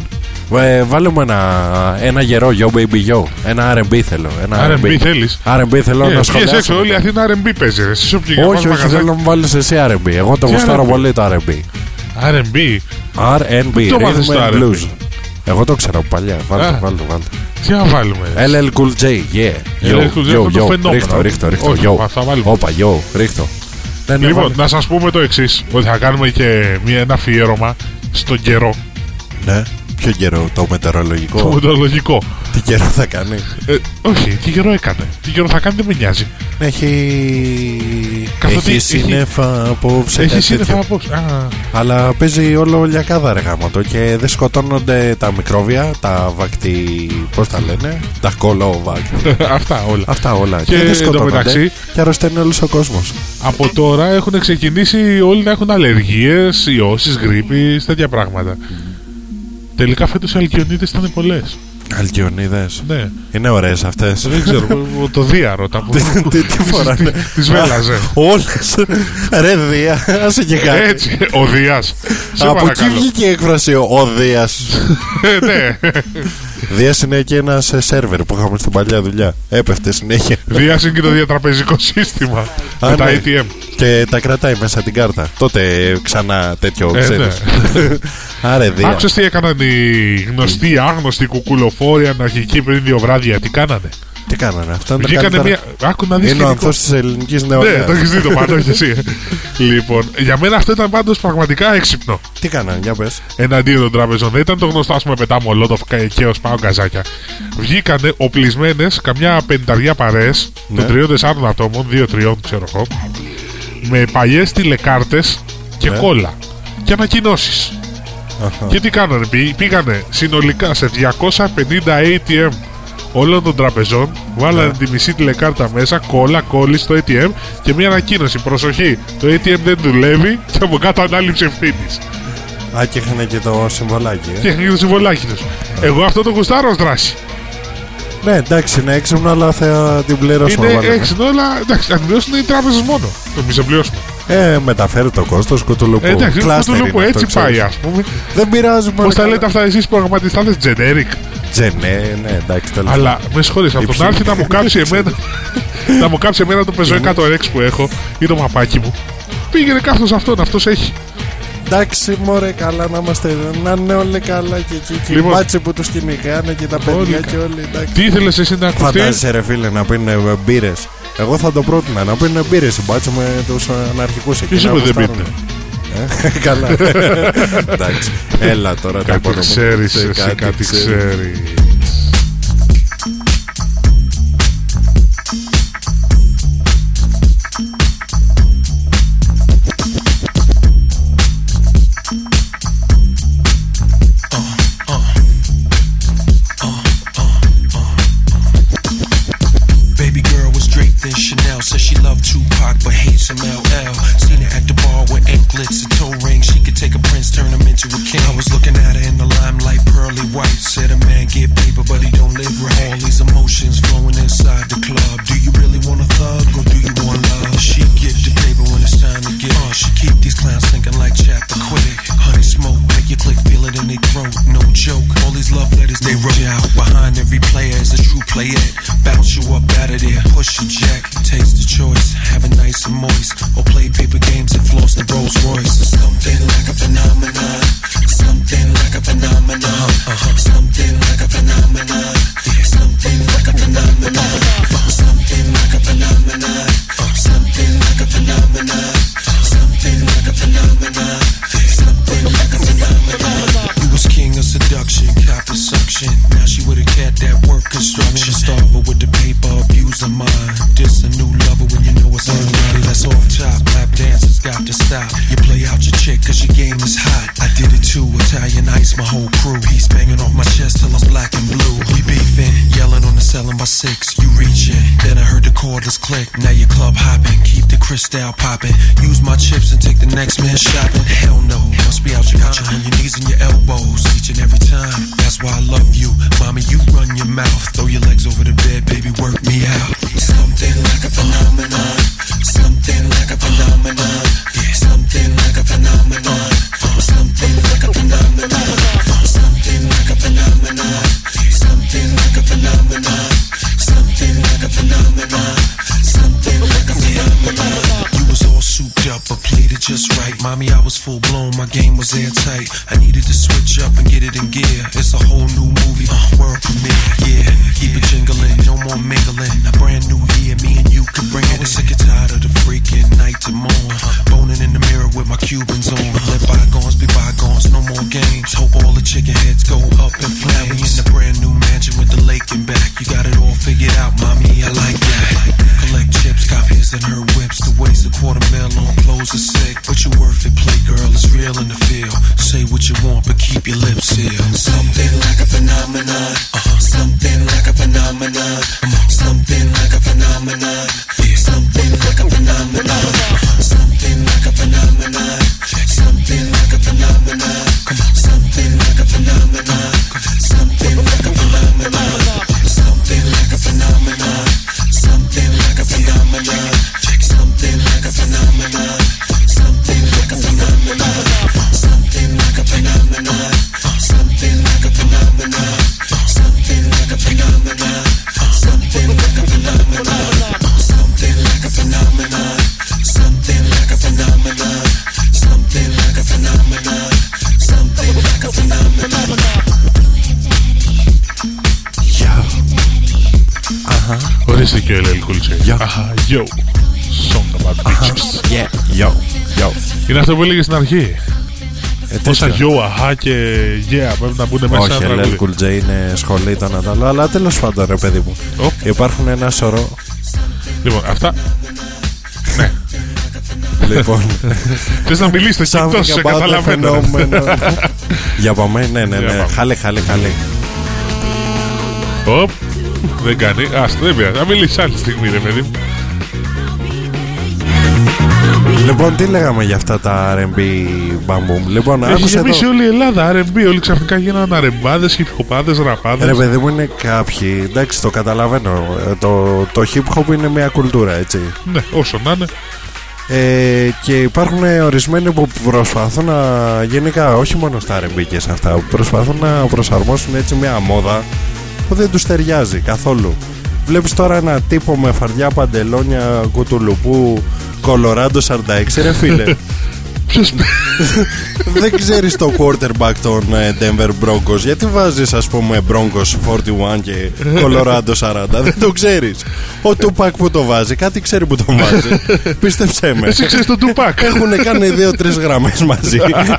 Ε, βάλε μου ένα, ένα γερό yo baby yo. Ένα αρ εν μπι θέλω. Ένα αρ εν μπι θέλεις? αρ εν μπι θέλω yeah, να σχολιάσω. Έξω, όλη η Αθήνα αρ εν μπι παίζει. Εσύ όποιο και όχι, όχι, θέλω να μου βάλεις εσύ αρ εν μπι. Εγώ το γουστάρω πολύ το αρ εν μπι. αρ εν μπι. αρ εν μπι, Rhythm and Blues. Εγώ το ξέρω παλιά. Βάλτε, βάλτε, βάλτε. Τι να βάλουμε? ελ ελ Cool J, yeah. Yo, yo, yo. Ρίχτω, ρίχτω, ρίχτω. Όπα, yo, ρίχτω. Λοιπόν, να σας πούμε το εξής, ότι θα κάνουμε και μια, ένα αφιέρωμα στον καιρό. Ναι, ποιο καιρό, το μετεωρολογικό? Το μετεωρολογικό. Τι καιρό θα κάνει? Ε, όχι, τι καιρό έκανε. Τι καιρό θα κάνει δεν με νοιάζει. Έχει... Καθότι έχει σύννεφα απόψε. Έχει σύννεφα απόψε. Α. Αλλά παίζει όλο λιακάδα ρε γάμοτο και δεν σκοτώνονται τα μικρόβια, τα βακτι... πώς τα λένε? Τα κολόβακτι. Αυτά όλα. Αυτά όλα. Και, και δεν σκοτώνονται μεταξύ, και αρρωσταίνει όλος ο κόσμος. Από τώρα έχουν ξεκινήσει όλοι να έχουν αλλεργίες, ιώσεις, γρίπης, τέτοια πράγματα. Τελικά φέτος οι αλκιονίδες ήταν πολλές. Αλκιονίδες. Ναι. Είναι ωραίες αυτές. Δεν ξέρω. Το Δίαρο τα που. Τι φοράνε? Τις βέλαζε. Όλες. Ρε Δία, άσε και κάτι. Έτσι. Ο Δίας. Από εκεί βγήκε η έκφραση ο Δίας. Ναι. Δίας είναι και ένας σερβερ που είχαμε στην παλιά δουλειά. Έπεφτε συνέχεια. Δίας είναι και το διατραπεζικό σύστημα. Με τα έι τι εμ. Και τα κρατάει μέσα την κάρτα. Τότε ξανά τέτοιο ξέρεις. Άρε Δία. Άκουσες τι έκαναν οι γνωστοί, άγνωστοι κουκουλοφόροι αναρχικοί πριν δύο βράδια? Τι κάνανε? Τι κάνανε? Αυτό είναι βγήκανε μια... Άκου να δεις. Είναι ο ανθός της ελληνικής νεολαίας. Ναι, το έχεις δει το πάνω, όχι εσύ. Λοιπόν, για μένα αυτό ήταν πάντως πραγματικά έξυπνο. Τι κάνανε, για πες. Εναντίον των τραπεζών. Δεν ήταν το γνωστό, ας πούμε, πετά μολότοφ και ως πάω γκαζάκια. Βγήκανε οπλισμένες καμιά πενταριά παρέες των τριών τεσσάρων ατόμων, δύο τριών ξέρω εγώ, με παλιές τηλεκάρτες και κόλλα και ανακοινώσεις. Uh-huh. Και τι κάνανε? Πήγανε συνολικά σε διακόσια πενήντα έι τι εμ όλων των τραπεζών, βάλανε yeah. τη μισή τηλεκάρτα μέσα, κόλλα, κόλλη στο έι τι εμ και μια ανακοίνωση. Προσοχή, το έι τι εμ δεν δουλεύει και από κάτω ανάληψη ευθύνης. Α, και είχαν και το συμβολάκι. Ε? Και είχαν και το συμβολάκι τους. Yeah. Εγώ αυτό το γουστάρω ως δράση. Ναι, εντάξει, είναι έξυπνο, αλλά θα την πληρώσουμε. Είναι έξυπνο, αλλά εντάξει, αν πληρώσουν οι τράπεζες μόνο. Το μη σε πληρώσουμε. Ε, μεταφέρει το κόστος, κουτουλουπού. Ε, εντάξει, κουτουλουπού, έτσι αυτό, πάει, ας πούμε. Δεν πειράζει, πώς τα λέτε αυτά εσείς προγραμματιστάδες, generic? Generic, ναι, εντάξει, τέλος. Αλλά με συγχωρείς, από τον άρχη να μου κάψει εμένα. Να μου κάψει εμένα το πεζό εκατό εξ που έχω ή το μαπάκι μου. Πήγαινε κάθος αυτόν, αυτός έχει. Εντάξει, μωρέ, καλά να είμαστε. Να είναι όλοι καλά και εκεί. Και λοιπόν, οι μπάτσοι που τους κυνηγάνε και τα παιδιά και όλοι. Εντάξει. Τι ήθελες εσύ να ακουστεί? Φαντάζεσαι, ρε φίλε, να πίνουν μπύρες. Εγώ θα το πρότεινα να πίνουν μπύρες οι μπάτσοι με τους αναρχικούς εκεί. Ποιος είπε δεν πίνουν? Καλά. Εντάξει. Έλα τώρα. Κάτι ξέρεις εσύ, κάτι ξέρεις. Chanel says she loved Tupac but hates M L L. Seen her at the bar with anklets and toe rings. She could take a prince, turn him into a king. I was looking at her in the limelight, pearly white. Said a man get paper but he don't live right. All these emotions flowing inside the club. Do you really want a thug or do you want love? She get the paper when it's time to get uh, she keep these clowns thinking like chapter quick. Honey smoke, make your click feel it in their throat. No joke, all these love letters they wrote out. Behind every player is a true player. Bounce you up out of there, push your jack. Taste the choice, have it nice and moist. Or play paper games and floss the Rolls Royce. Something like a phenomenon. Something like a phenomenon. Uh-huh. Something like a phenomenon. Something like a phenomenon. Something like a phenomenon. Something like a phenomenon. Something like a phenomenon. Something like a phenomenon. You was king of seduction, cop of suction. Now she with a cat that work construction. Starve her with the paper, abuse her mind. This a new lover when you know it's unready. That's off top, lap dancers got to stop. You play out your chick cause your game is hot. I did it too, Italian ice, my whole crew. He's banging off my chest till I'm black and blue. We beefing, yelling on the ceiling by six. You reaching, then I heard the cordless click. Now you club hopping, keep the crystal popping. Use my chips and take the next man shopping. Hell no, must be out your got you on your knees and your elbows each and every time. That's why I love you, mommy. You run your mouth, throw your legs over the bed, baby, work me out. Something like a phenomenon. Something like a phenomenon. Something like a phenomenon. Something like a phenomenon. Something like a phenomenon. Mommy, I was full blown, my game was airtight. I needed to switch up and get it in gear. It's a whole new movie, uh, world premiere. Yeah, keep it jingling, no more mingling. A brand new year, me and you could bring it. I was sick and tired of the freaking night to morn. Boning in the mirror with my Cubans on. Let bygones be bygones, no more games. Hope all the chicken heads go up in flames. We in the brand new mansion with the lake in back. You got it all figured out, mommy, I like that. Collect chips, got his and her whips. To waste a quarter mil on clothes is sick, but you worth it, play girl, it's real in the field. Say what you want, but keep your lips sealed. Something like a phenomenon, uh-huh. Something like a phenomenon, something like a phenomenon, yeah. Something like a phenomenon, something like a phenomenon, something like a phenomenon, something like a phenomenon, something like a phenomenon, something like a phenomenon, something like a phenomenon, something like a phenomenon, something like a phenomenon, something like a phenomenon, something like a phenomenon, something like a phenomenon, something like a phenomenon, something like a phenomenon, something like a phenomenon, something like a phenomenon, something like a phenomenon. Ορίστε και ο ελ ελ Cool J. Αχα, yo. Song about bitches. Yeah, yo, yo. Είναι αυτό που έλεγε στην αρχή. Ε, Όσα yo, αχα και yeah πρέπει να μπουν μέσα. Όχι, ελ ελ Cool J είναι σχολή το Νατάλο. Αλλά τέλος πάντων, ρε παιδί μου, oh. υπάρχουν ένα σωρό. Λοιπόν, αυτά. Ναι. Λοιπόν, θες να μιλήσεις και τόσο σε καταλαβαίνω. Για πάμε, ναι, ναι, ναι. Χάλε, χάλε, χάλε. Οπ, δεν κάνει. Άστο, δεν πειράζει. Θα μιλήσεις άλλη στιγμή, ρε παιδί μου. Λοιπόν, τι λέγαμε για αυτά τα αρ εμ μπι μπαμπουμ. Λοιπόν, έχει γεμίσει όλη η Ελλάδα αρ εμ μπι. Όλοι ξαφνικά γίνανε αρεμπάδες, χιπχοπάδες, ραπάδες. Ρε παιδί μου, είναι κάποιοι. Εντάξει, το καταλαβαίνω. Το, το hip hop είναι μια κουλτούρα, έτσι. Ναι, όσο να είναι. Ε, και υπάρχουν ορισμένοι που προσπαθούν να, γενικά, όχι μόνο στα αρ εμ μπι και σε αυτά, προσπαθούν να προσαρμόσουν έτσι μια μόδα που δεν τους ταιριάζει καθόλου. Βλέπεις τώρα ένα τύπο με φαρδιά παντελόνια κουτουλουπού Κολοράντο σαράντα έξι, ρε φίλε. Ποιος... Δεν ξέρεις το quarterback των Denver Broncos. Γιατί βάζεις, ας πούμε, Broncos φορty one και Colorado σαράντα? Δεν το ξέρεις. Ο Tupac που το βάζει, κάτι ξέρει που το βάζει. Πίστεψέ με. Εσύ ξέρεις τον Tupac. Έχουν κάνει δύο-τρεις γραμμές μαζί.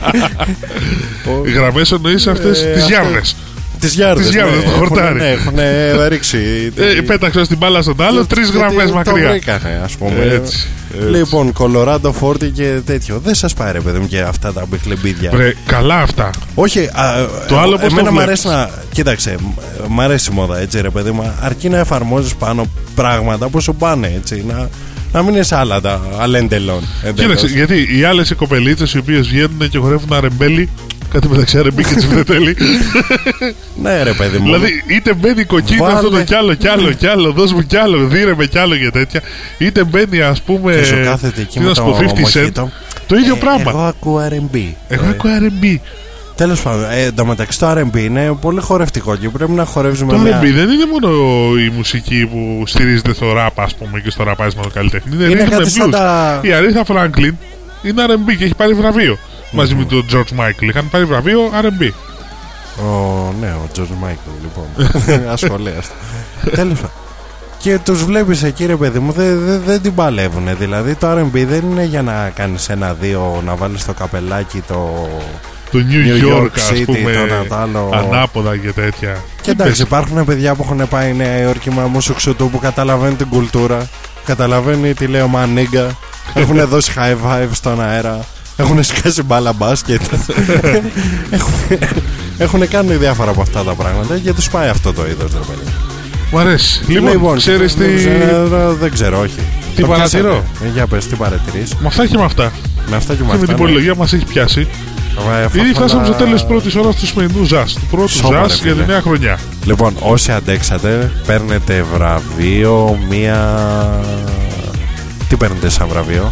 Οι γραμμές εννοείς αυτές τις γιάρδες. Τις γιάρδες, τις γιάρδες, ναι, το χορτάρι. Ναι, έχουν ρίξει. Ε, πέταξε στην μπάλα στον άλλο, τρεις γραμμές μακριά. Το βρήκανε, ας πούμε. Έτσι, έτσι. Λοιπόν, Colorado φορty και τέτοιο. Δεν σας πάρε, παιδί μου, και αυτά τα μπιχλεμπίδια. Βρε, καλά αυτά. Όχι, α, το άλλο πώς εμένα το μ' αρέσει να. Κοίταξε, μ' αρέσει η μόδα, έτσι, ρε παιδί μου. Αρκεί να εφαρμόζεις πάνω πράγματα που σου πάνε, έτσι. Να, να μην είναι άλλα τα αλέντελων. Κοίταξε, γιατί οι άλλες οι κοπελίτσες οι οποίες βγαίνουν και χορεύουν αρεμπέλι. Κάτι μεταξύ αρ εμ μπι και τσιφτετέλη. Ναι, ρε παιδί μου. Δηλαδή, είτε μπαίνει κοκκίνο αυτό το κι άλλο, κι άλλο, κι άλλο, δώσ' μου κι άλλο, δίνε με κι άλλο και τέτοια. Είτε μπαίνει, ας πούμε. Και σου κάθεται εκεί με το μοχίτο. Το ίδιο πράγμα. Εγώ ακούω αρ εμ μπι. Εγώ ακούω αρ εμ μπι. Τέλος πάντων, ε, εντωμεταξύ το αρ εμ μπι είναι πολύ χορευτικό και πρέπει να χορεύεις με μια. Το αρ εμ μπι μια... δεν είναι μόνο η μουσική που στηρίζεται στο ραπ, ας πούμε, και στο ραπάρισμα του καλλιτέχνη. Είναι, είναι κάτι σαν τα... Η Αρίθα Φράγκλιν είναι αρ εμ μπι και έχει πάρει βραβείο. Mm-hmm. Μαζί με τον George Michael είχαν πάρει βραβείο αρ εμ μπι. Ο, ναι, ο George Michael, λοιπόν. Ασχολίαστο. Τέλος πάντων. Και τους βλέπεις εκεί, ρε παιδί μου, δεν δε, δε την παλεύουν. Δηλαδή το αρ εμ μπι δεν είναι για να κάνεις ένα-δύο, να βάλεις το καπελάκι, το. Το New, New York, York City, ας πούμε, το Νατάλο. Ανάποδα και τέτοια. Και εντάξει, υπάρχουν παιδιά που έχουν πάει Νέα Υόρκη με μουσουξουτού που καταλαβαίνουν την κουλτούρα, καταλαβαίνει τι λέει ο Μανίγκα, έχουν δώσει high five στον αέρα. Έχουν σκάσει μπάλα μπάσκετ. έχουν, έχουν κάνει διάφορα από αυτά τα πράγματα και τους πάει αυτό το είδος, ρε παιδί. Μ' αρέσει. Λοιπόν, λοιπόν ξέρεις τι. Δεν ξέρω, όχι. Τι παρατηρώ. Για πες, τι παρατηρείς. Με αυτά και με αυτά. Με αυτά και με αυτά. αυτά. Και με την πολυλογία μας έχει πιάσει. Ήδη φτάσαμε στο τέλος της πρώτης ώρας του σημερινού Ζας. Του πρώτου Ζας για τη νέα χρονιά. Λοιπόν, όσοι αντέξατε, παίρνετε βραβείο. Μία. Τι παίρνετε σαν βραβείο?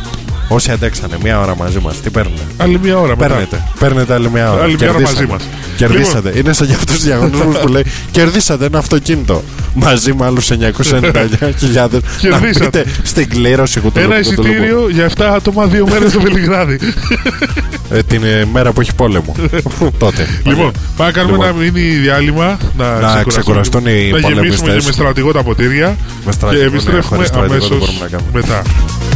Όσοι αντέξανε μία ώρα μαζί μας, τι παίρνουν? Άλλη μία ώρα μετά. Παίρνετε, παίρνετε άλλη μία ώρα. Άλλη μία ώρα μαζί μας. Κερδίσατε. Λοιπόν. Είναι σαν για αυτούς τους διαγωνισμούς που λέει κερδίσατε ένα αυτοκίνητο. Μαζί με άλλους εννιακόσιες ενενήντα εννιά χιλιάδες. Να μπείτε στην κλήρωση που το ένα εισιτήριο για επτά άτομα δύο μέρες στο Βελιγράδι. ε, την ε, μέρα που έχει πόλεμο. Τότε. Λοιπόν, πάμε να κάνουμε λοιπόν. ένα μίνι διάλειμμα. Να, να ξεκουραστούν οι πολεμιστές. Να γεμίσουμε και με στρατηγό τα ποτήρια. Με στρατηγό, και επιστρέφουμε ναι, αμέσως μετά.